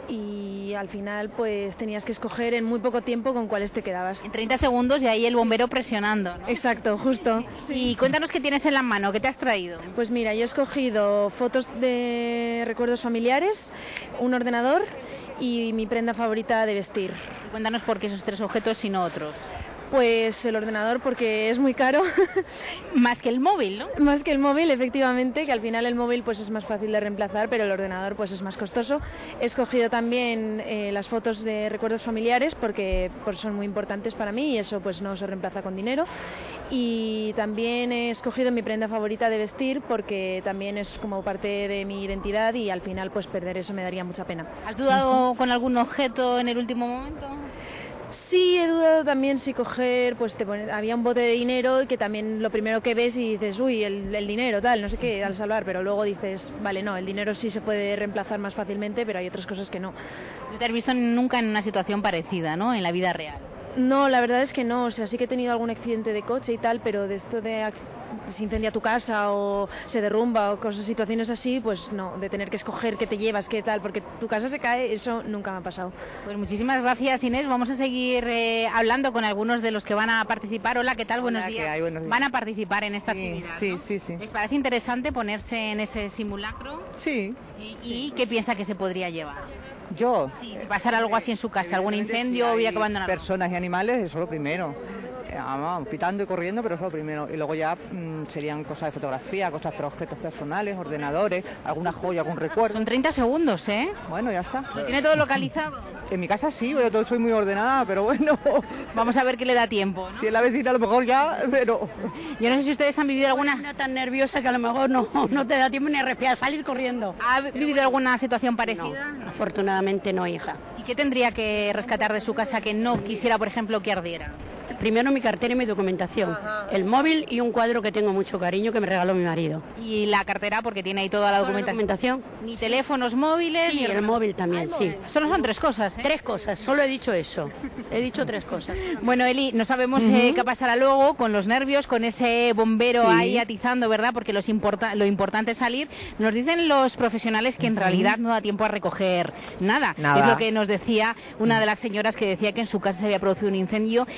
y al final pues tenías que escoger en muy poco tiempo con cuáles te quedabas. En 30 segundos y ahí el bombero presionando, ¿no? Exacto, justo. Sí. Y cuéntanos qué tienes en la mano, qué te has traído. Pues mira, yo he escogido fotos de recuerdos familiares, un ordenador y mi prenda favorita de vestir. Cuéntanos por qué esos tres objetos y no otros. Pues el ordenador porque es muy caro. Más que el móvil, ¿no? Más que el móvil, efectivamente, que al final el móvil pues es más fácil de reemplazar, pero el ordenador pues es más costoso. He escogido también las fotos de recuerdos familiares porque pues, son muy importantes para mí y eso pues no se reemplaza con dinero. Y también he escogido mi prenda favorita de vestir porque también es como parte de mi identidad y al final pues perder eso me daría mucha pena. ¿Has dudado con algún objeto en el último momento? Sí, he dudado también si coger, pues había un bote de dinero y que también lo primero que ves y dices, uy, el dinero, tal, no sé qué, al salvar, pero luego dices, vale, no, el dinero sí se puede reemplazar más fácilmente, pero hay otras cosas que no. No te has visto nunca en una situación parecida, ¿no?, en la vida real. No, la verdad es que no, o sea, sí que he tenido algún accidente de coche y tal, pero de esto de se incendia tu casa o se derrumba o cosas, situaciones así, pues no, de tener que escoger qué te llevas, qué tal, porque tu casa se cae, eso nunca me ha pasado. Pues muchísimas gracias, Inés. Vamos a seguir hablando con algunos de los que van a participar. Hola, ¿qué tal? Buenos días. Buenos días. Van a participar en esta actividad, ¿no? Sí. ¿Les parece interesante ponerse en ese simulacro? Sí. ¿Y qué piensa que se podría llevar? Yo. Sí, si pasara algo así en su casa, algún incendio, hubiera que abandonar. Personas y animales, eso es lo primero. Vamos, pitando y corriendo, pero eso es lo primero. Y luego ya serían cosas de fotografía, cosas para objetos personales, ordenadores, alguna joya, algún recuerdo. Son 30 segundos, ¿eh? Bueno, ya está. ¿Lo tiene todo localizado? En mi casa sí, yo soy muy ordenada, pero bueno. Vamos a ver qué le da tiempo, ¿no? Si es la vecina a lo mejor ya, pero... Yo no sé si ustedes han vivido alguna... No tan nerviosa que a lo mejor no te da tiempo ni a respirar, salir corriendo. ¿Ha vivido alguna situación parecida? No, afortunadamente no, hija. ¿Y qué tendría que rescatar de su casa que no quisiera, por ejemplo, que ardiera? Primero mi cartera y mi documentación, el móvil y un cuadro que tengo mucho cariño que me regaló mi marido. ¿Y la cartera? Porque tiene ahí toda la documentación. ¿Ni teléfonos móviles? Sí, el móvil también, sí. Solo son 3 cosas, ¿eh? 3 cosas, solo he dicho eso. He dicho 3 cosas. Bueno, Eli, no sabemos qué pasará luego con los nervios, con ese bombero ahí atizando, ¿verdad? Porque lo importante es salir. Nos dicen los profesionales que en realidad no da tiempo a recoger nada. Es lo que nos decía una de las señoras que decía que en su casa se había producido un incendio y que solo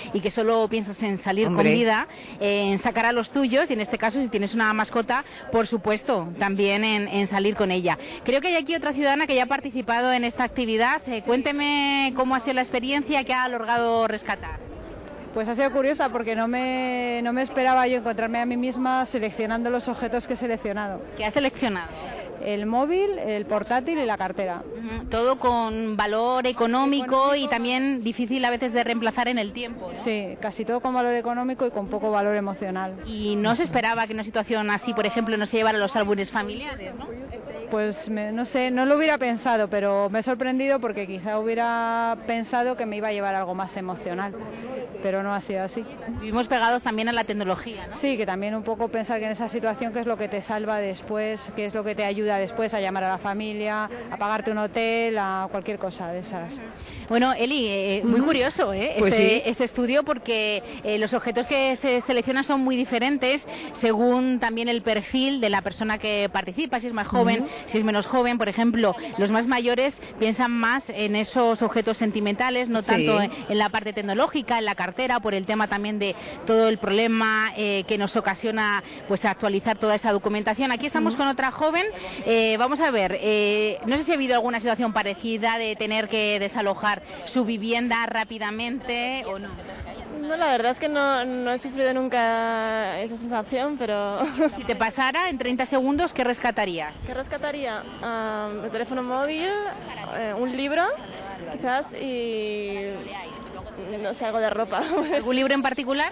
solo piensas en salir con vida, en sacar a los tuyos y en este caso si tienes una mascota, por supuesto, también en salir con ella. Creo que hay aquí otra ciudadana que ya ha participado en esta actividad. Cuénteme cómo ha sido la experiencia que ha logrado rescatar. Pues ha sido curiosa porque no me esperaba yo encontrarme a mí misma seleccionando los objetos que he seleccionado. ¿Qué has seleccionado? El móvil, el portátil y la cartera. Todo con valor económico y también difícil a veces de reemplazar en el tiempo, ¿no? Sí, casi todo con valor económico y con poco valor emocional. ¿Y no se esperaba que en una situación así, por ejemplo, no se llevara los álbumes familiares, no? Pues no sé, no lo hubiera pensado, pero me he sorprendido porque quizá hubiera pensado que me iba a llevar algo más emocional, pero no ha sido así. Vivimos pegados también a la tecnología, ¿no? Sí, que también un poco pensar que en esa situación qué es lo que te salva después, qué es lo que te ayuda después a llamar a la familia, a pagarte un hotel, a cualquier cosa de esas. Bueno, Eli, muy curioso Pues este estudio porque los objetos que se seleccionan son muy diferentes según también el perfil de la persona que participa, si es más joven, si es menos joven. Por ejemplo, los más mayores piensan más en esos objetos sentimentales, no tanto en la parte tecnológica, en la cartera, por el tema también de todo el problema que nos ocasiona pues actualizar toda esa documentación. Aquí estamos con otra joven. Vamos a ver, no sé si ha habido alguna situación parecida de tener que desalojar su vivienda rápidamente o no. No, la verdad es que no he sufrido nunca esa sensación, pero... Si te pasara en 30 segundos, ¿qué rescatarías? ¿Qué rescataría? El teléfono móvil, un libro, quizás, y... no sé, algo de ropa. ¿Algún libro en particular?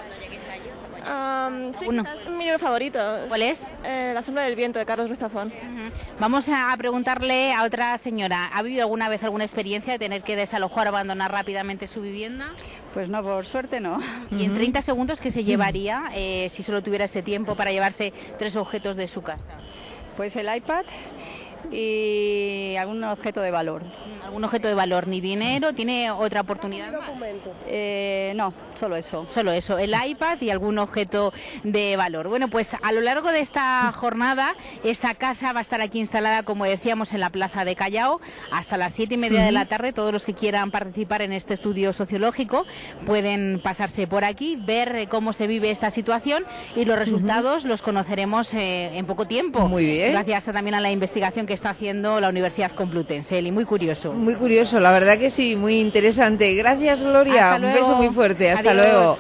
Sí, es mi libro favorito. ¿Cuál es? La sombra del viento, de Carlos Ruiz Zafón. Vamos a preguntarle a otra señora. ¿Ha vivido alguna vez alguna experiencia de tener que desalojar o abandonar rápidamente su vivienda? Pues no, por suerte no. ¿Y en 30 segundos qué se llevaría si solo tuviera ese tiempo para llevarse 3 objetos de su casa? Pues el iPad y algún objeto de valor. ¿Algún objeto de valor? ¿Ni dinero? ¿Tiene otra oportunidad más? No, solo eso. Solo eso, el iPad y algún objeto de valor. Bueno, pues a lo largo de esta jornada, esta casa va a estar aquí instalada, como decíamos, en la plaza de Callao, hasta las 7:30 de la tarde. Todos los que quieran participar en este estudio sociológico pueden pasarse por aquí, ver cómo se vive esta situación y los resultados los conoceremos en poco tiempo. Muy bien. Gracias también a la investigación que está haciendo la Universidad Complutense. Eli, muy curioso. Muy curioso, la verdad que sí, muy interesante. Gracias, Gloria. Hasta luego. Un beso muy fuerte. Hasta Adiós. luego.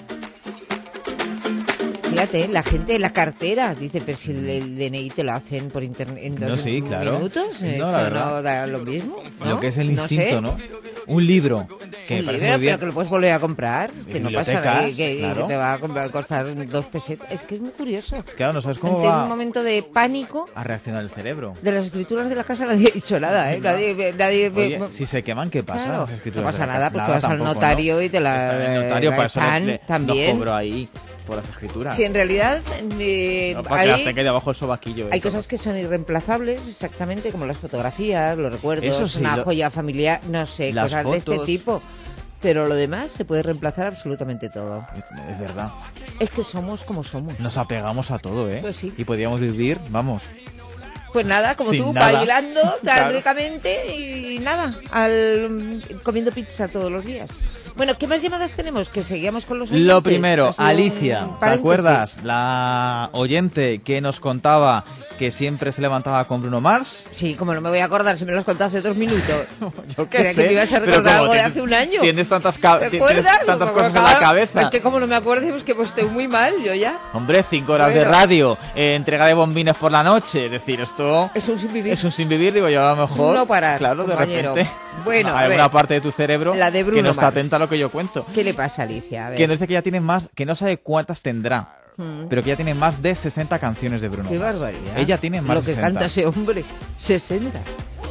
Fíjate, la gente de la cartera dice, pero si el DNI te lo hacen por internet en 2 minutos, no da lo mismo, ¿no? Lo que es el instinto, sé. ¿no? Un libro, que me un parece libro, muy bien. pero que lo puedes volver a comprar, que no pasa nada, que claro. te va a costar 2 pesetas. Es que es muy curioso. Claro, no sabes cómo Ante va un momento de pánico a reaccionar el cerebro. de las escrituras de la casa nadie ha dicho nada, ¿eh? Nadie Oye, si se queman, ¿qué pasa? Claro, Las escrituras no pasa de la nada, casa? pues tú vas al Tampoco, notario, ¿no? y te la Está en el notario, para eso también. los cobro ahí por las escrituras. Sí, en realidad No, para que las tenga debajo del sobaquillo. hay cosas que son irreemplazables, exactamente, como las fotografías, los recuerdos, Eso sí, una joya familiar, no sé, las cosas de este fotos. tipo. Pero lo demás se puede reemplazar absolutamente todo. Es verdad. Es que somos como somos. Nos apegamos a todo, ¿eh? Pues sí. Y podríamos vivir, vamos. Pues nada, como Sin tú, nada. bailando tan Claro. ricamente y nada, comiendo pizza todos los días. Bueno, ¿qué más llamadas tenemos? Que seguíamos con los oyentes. Lo primero, Ha sido Alicia, un ¿te paréntesis. acuerdas? La oyente que nos contaba que siempre se levantaba con Bruno Mars. Sí, como no me voy a acordar si me lo has contado hace 2 minutos. Yo qué Creía sé. que me ibas a pero recordar como algo de hace un año. Tienes tantas, ¿Te acuerdas? tantas Pues, cosas en claro, la cabeza. Es que como no me acuerdo, pues que pues estoy muy mal, yo ya. Hombre, 5 horas Bueno. de radio, entrega de bombines por la noche. Es decir, esto... Es un sin vivir. Es un sin vivir, digo yo, a lo mejor... No parar, claro, compañero. de repente... Bueno, a hay ver. una parte de tu cerebro La de Bruno que no está Mars. atenta a lo que yo cuento. ¿Qué le pasa, Alicia? A ver. Que nos dice que ya tiene más... Que no sabe cuántas tendrá. Pero que ya tiene más de 60 canciones de Bruno Qué Mars. barbaridad. Ella tiene más Lo de que 60. canta ese hombre. 60.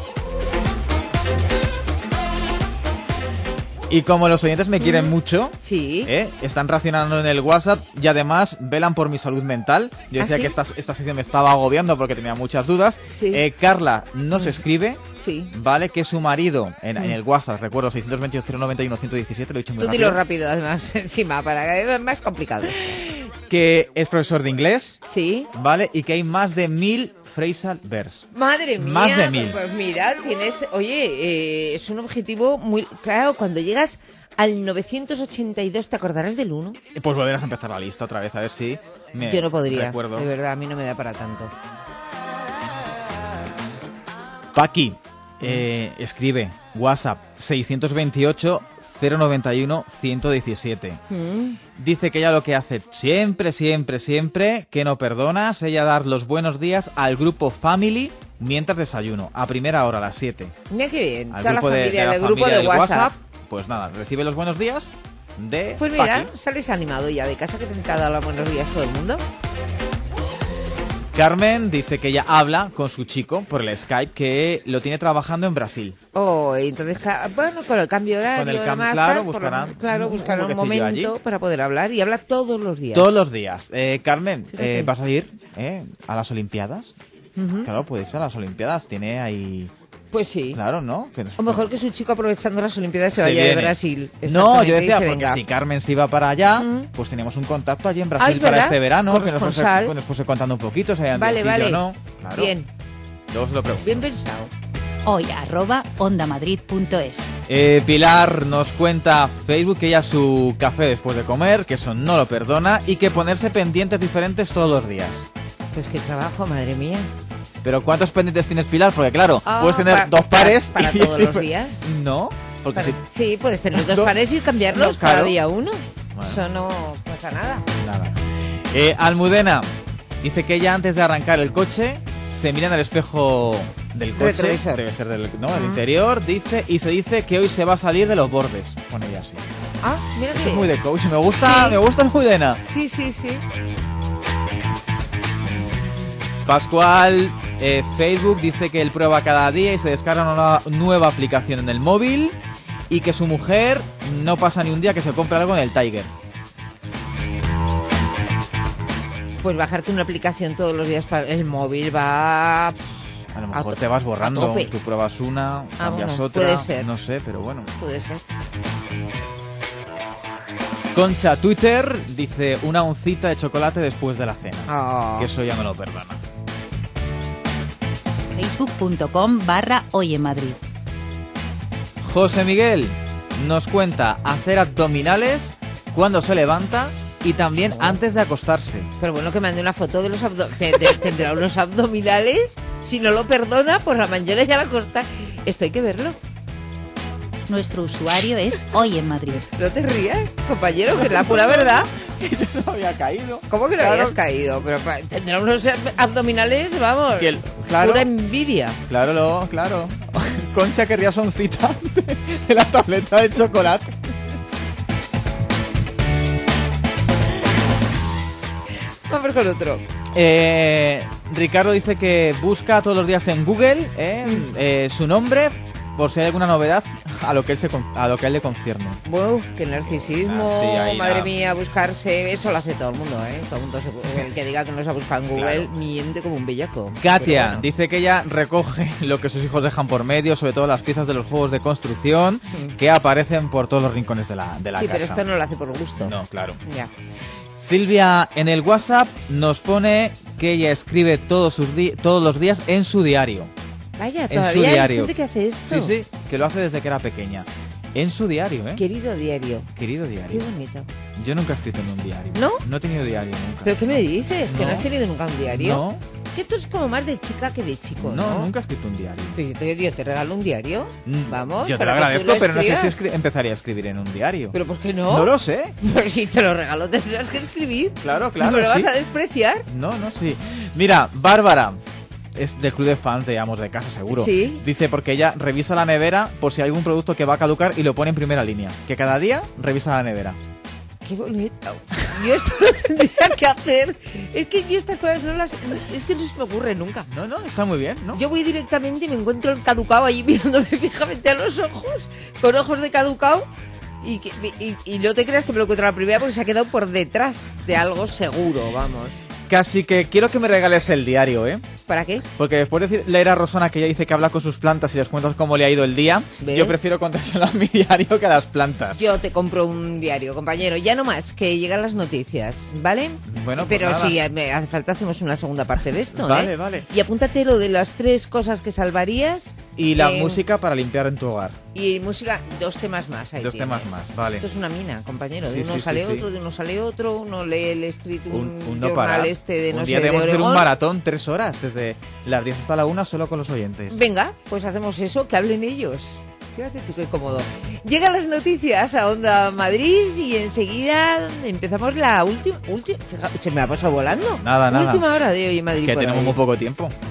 Y como los oyentes me quieren mucho, sí, están reaccionando en el WhatsApp y además velan por mi salud mental. Yo decía ¿Ah, sí? que esta sección me estaba agobiando porque tenía muchas dudas. Sí. Carla nos escribe, Sí. ¿vale? Que su marido, en el WhatsApp, recuerdo, 628-091-117, lo he dicho muy Tú rápido. dilo rápido, además, encima, para que es más complicado. Que es profesor de inglés, sí, ¿vale? Y que hay más de 1000 phrasal verbs. Madre mía, Más de 1000. pues mira, tienes, oye, es un objetivo muy claro cuando llegas al 982, ¿te acordarás del 1? Pues volverás a empezar la lista otra vez, a ver si me Yo no podría, recuerdo. de verdad, a mí no me da para tanto. Paqui escribe WhatsApp 628 091 117. Dice que ella lo que hace siempre, que no perdona, es ella dar los buenos días al grupo Family mientras desayuno, a primera hora, a las 7. Mira qué bien, Al toda la grupo familia del grupo de del WhatsApp. Pues nada, recibe los buenos días de Pues mira, Paqui. sales animado ya de casa, que te ha dado los buenos días todo el mundo. Carmen dice que ella habla con su chico por el Skype, que lo tiene trabajando en Brasil. Oh, entonces, bueno, con el cambio horario, Con el además, claro, tal, buscarán buscarán un huequecillo momento allí. para poder hablar y habla todos los días. Todos los días. Carmen, Fíjate. ¿vas a ir a las Olimpiadas? Ujú. Claro, puedes ir a las Olimpiadas. Tiene ahí... Pues sí. Claro, ¿no? Que O mejor que su chico, aprovechando las Olimpiadas, se vaya viene. de Brasil. No, Exactamente, yo decía, y se porque venga. si Carmen se iba para allá, pues teníamos un contacto allí en Brasil Ay, para ¿verdad? este verano, que Corresponsal. nos fuese contando un poquito, si habían Vale, decidido vale. o no. Claro. Bien. Luego se lo pregunto. Bien pensado. hoy@ondamadrid.es. Pilar nos cuenta Facebook que ella su café después de comer, que eso no lo perdona, y que ponerse pendientes diferentes todos los días. Pues qué trabajo, madre mía. Pero ¿cuántos pendientes tienes, Pilar? Porque claro, Ah, puedes tener dos pares. Para y- todos los días. No, porque si... Sí, puedes tener dos pares y cambiarlos Claro. cada día uno. Bueno. Eso no pasa nada. Nada. Almudena dice que ella antes de arrancar el coche se mira en el espejo del coche, Retrovisor. debe ser del interior, dice, y se dice que hoy se va a salir de los bordes, pone ella así. Ah, mira Esto que es muy de coach, me gusta Almudena. Sí, sí, sí. Pascual, Facebook dice que él prueba cada día y se descarga una nueva aplicación en el móvil y que su mujer no pasa ni un día que se compre algo en el Tiger. Pues bajarte una aplicación todos los días para el móvil va... A lo mejor te vas borrando, tope. tú pruebas una, cambias bueno, otra, puede ser. no sé, pero bueno. Puede ser. Concha Twitter dice una oncita de chocolate después de la cena. Oh. Que eso ya me lo perdona. facebook.com/hoy en Madrid. José Miguel nos cuenta hacer abdominales cuando se levanta y también antes de acostarse. Pero bueno, que mande una foto de los abdominales. Tendrá unos abdominales. Si no lo perdona, por la mañana ya la costa. Esto hay que verlo. Nuestro usuario es Hoy en Madrid. No te rías, compañero, que es la pura verdad. No había caído. ¿Cómo que no Claro. habías caído? Pero tendrá unos abdominales, vamos, Claro. pura envidia. Claro. Concha querría su oncita de la tableta de chocolate. Vamos con otro. Ricardo dice que busca todos los días en Google su nombre por si hay alguna novedad a lo que a él le concierne. Wow, qué narcisismo, Ah, sí, ahí madre la- mía, buscarse, eso lo hace todo el mundo, ¿eh? Todo el mundo, el que diga que no se ha buscado en Google, miente como un bellaco. Katia Pero bueno. dice que ella recoge lo que sus hijos dejan por medio, sobre todo las piezas de los juegos de construcción que aparecen por todos los rincones de la Sí, casa. pero esto no lo hace por gusto. No, claro. Ya. Silvia en el WhatsApp nos pone que ella escribe todos los días en su diario. Vaya, En su todavía hay diario. gente que hace esto. Sí, que lo hace desde que era pequeña. En su diario, ¿eh? Querido diario. Querido Qué diario. bonito. Yo nunca he escrito en un diario. ¿No? No he tenido diario nunca. ¿Pero qué me dices? ¿Que no No. has tenido nunca un diario? No. Que esto es como más de chica que de chico, ¿no? No, nunca he escrito un diario. Pero yo te regalo un diario. Vamos. Yo te lo para que tú agradezco, pero no sé si escribas. empezaría a escribir en un diario. ¿Pero por qué no? No lo sé. Pero si te lo regalo tendrás que escribir. Claro, ¿No me lo sí. vas a despreciar? No, sí. Mira, Bárbara, es del club de fans de Amos de Casa, seguro. Sí. Dice porque ella revisa la nevera por si hay algún producto que va a caducar y lo pone en primera línea. Que cada día revisa la nevera. Qué bonito. Yo esto lo tendría que hacer. Es que yo estas cosas no las... Es que no se me ocurre nunca. No, está muy bien, ¿no? Yo voy directamente y me encuentro el caducao allí mirándome fijamente a los ojos, con ojos de caducao, y no te creas que me lo encuentro a la primera porque se ha quedado por detrás de algo seguro, vamos. Casi que quiero que me regales el diario, ¿eh? ¿Para qué? Porque después de leer a Rosana que ella dice que habla con sus plantas y les cuentas cómo le ha ido el día, ¿Ves? yo prefiero contárselo a mi diario que a las plantas. Yo te compro un diario, compañero. Ya no más, que llegan las noticias, ¿vale? Bueno, pues pero nada. si me hace falta hacemos una segunda parte de esto, Vale, ¿eh? vale. Y apúntate lo de las 3 cosas que salvarías Y la música para limpiar en tu hogar. Y música, 2 temas más. Ahí 2 temas más, vale. Esto es una mina, compañero. De Sí, uno sí, sale sí, otro, sí. de uno sale otro, uno lee el Street, Un no Journal parar. este de no un sé, día de debemos hacer un Oregón. maratón, 3 horas, desde las 10 hasta la 1 solo con los oyentes. Venga, pues hacemos eso, que hablen ellos. Fíjate tú qué cómodo. Llegan las noticias a Onda Madrid y enseguida empezamos la última... Fíjate, se me ha pasado volando. Nada. Última hora de Hoy en Madrid. Que por tenemos ahí. muy poco tiempo.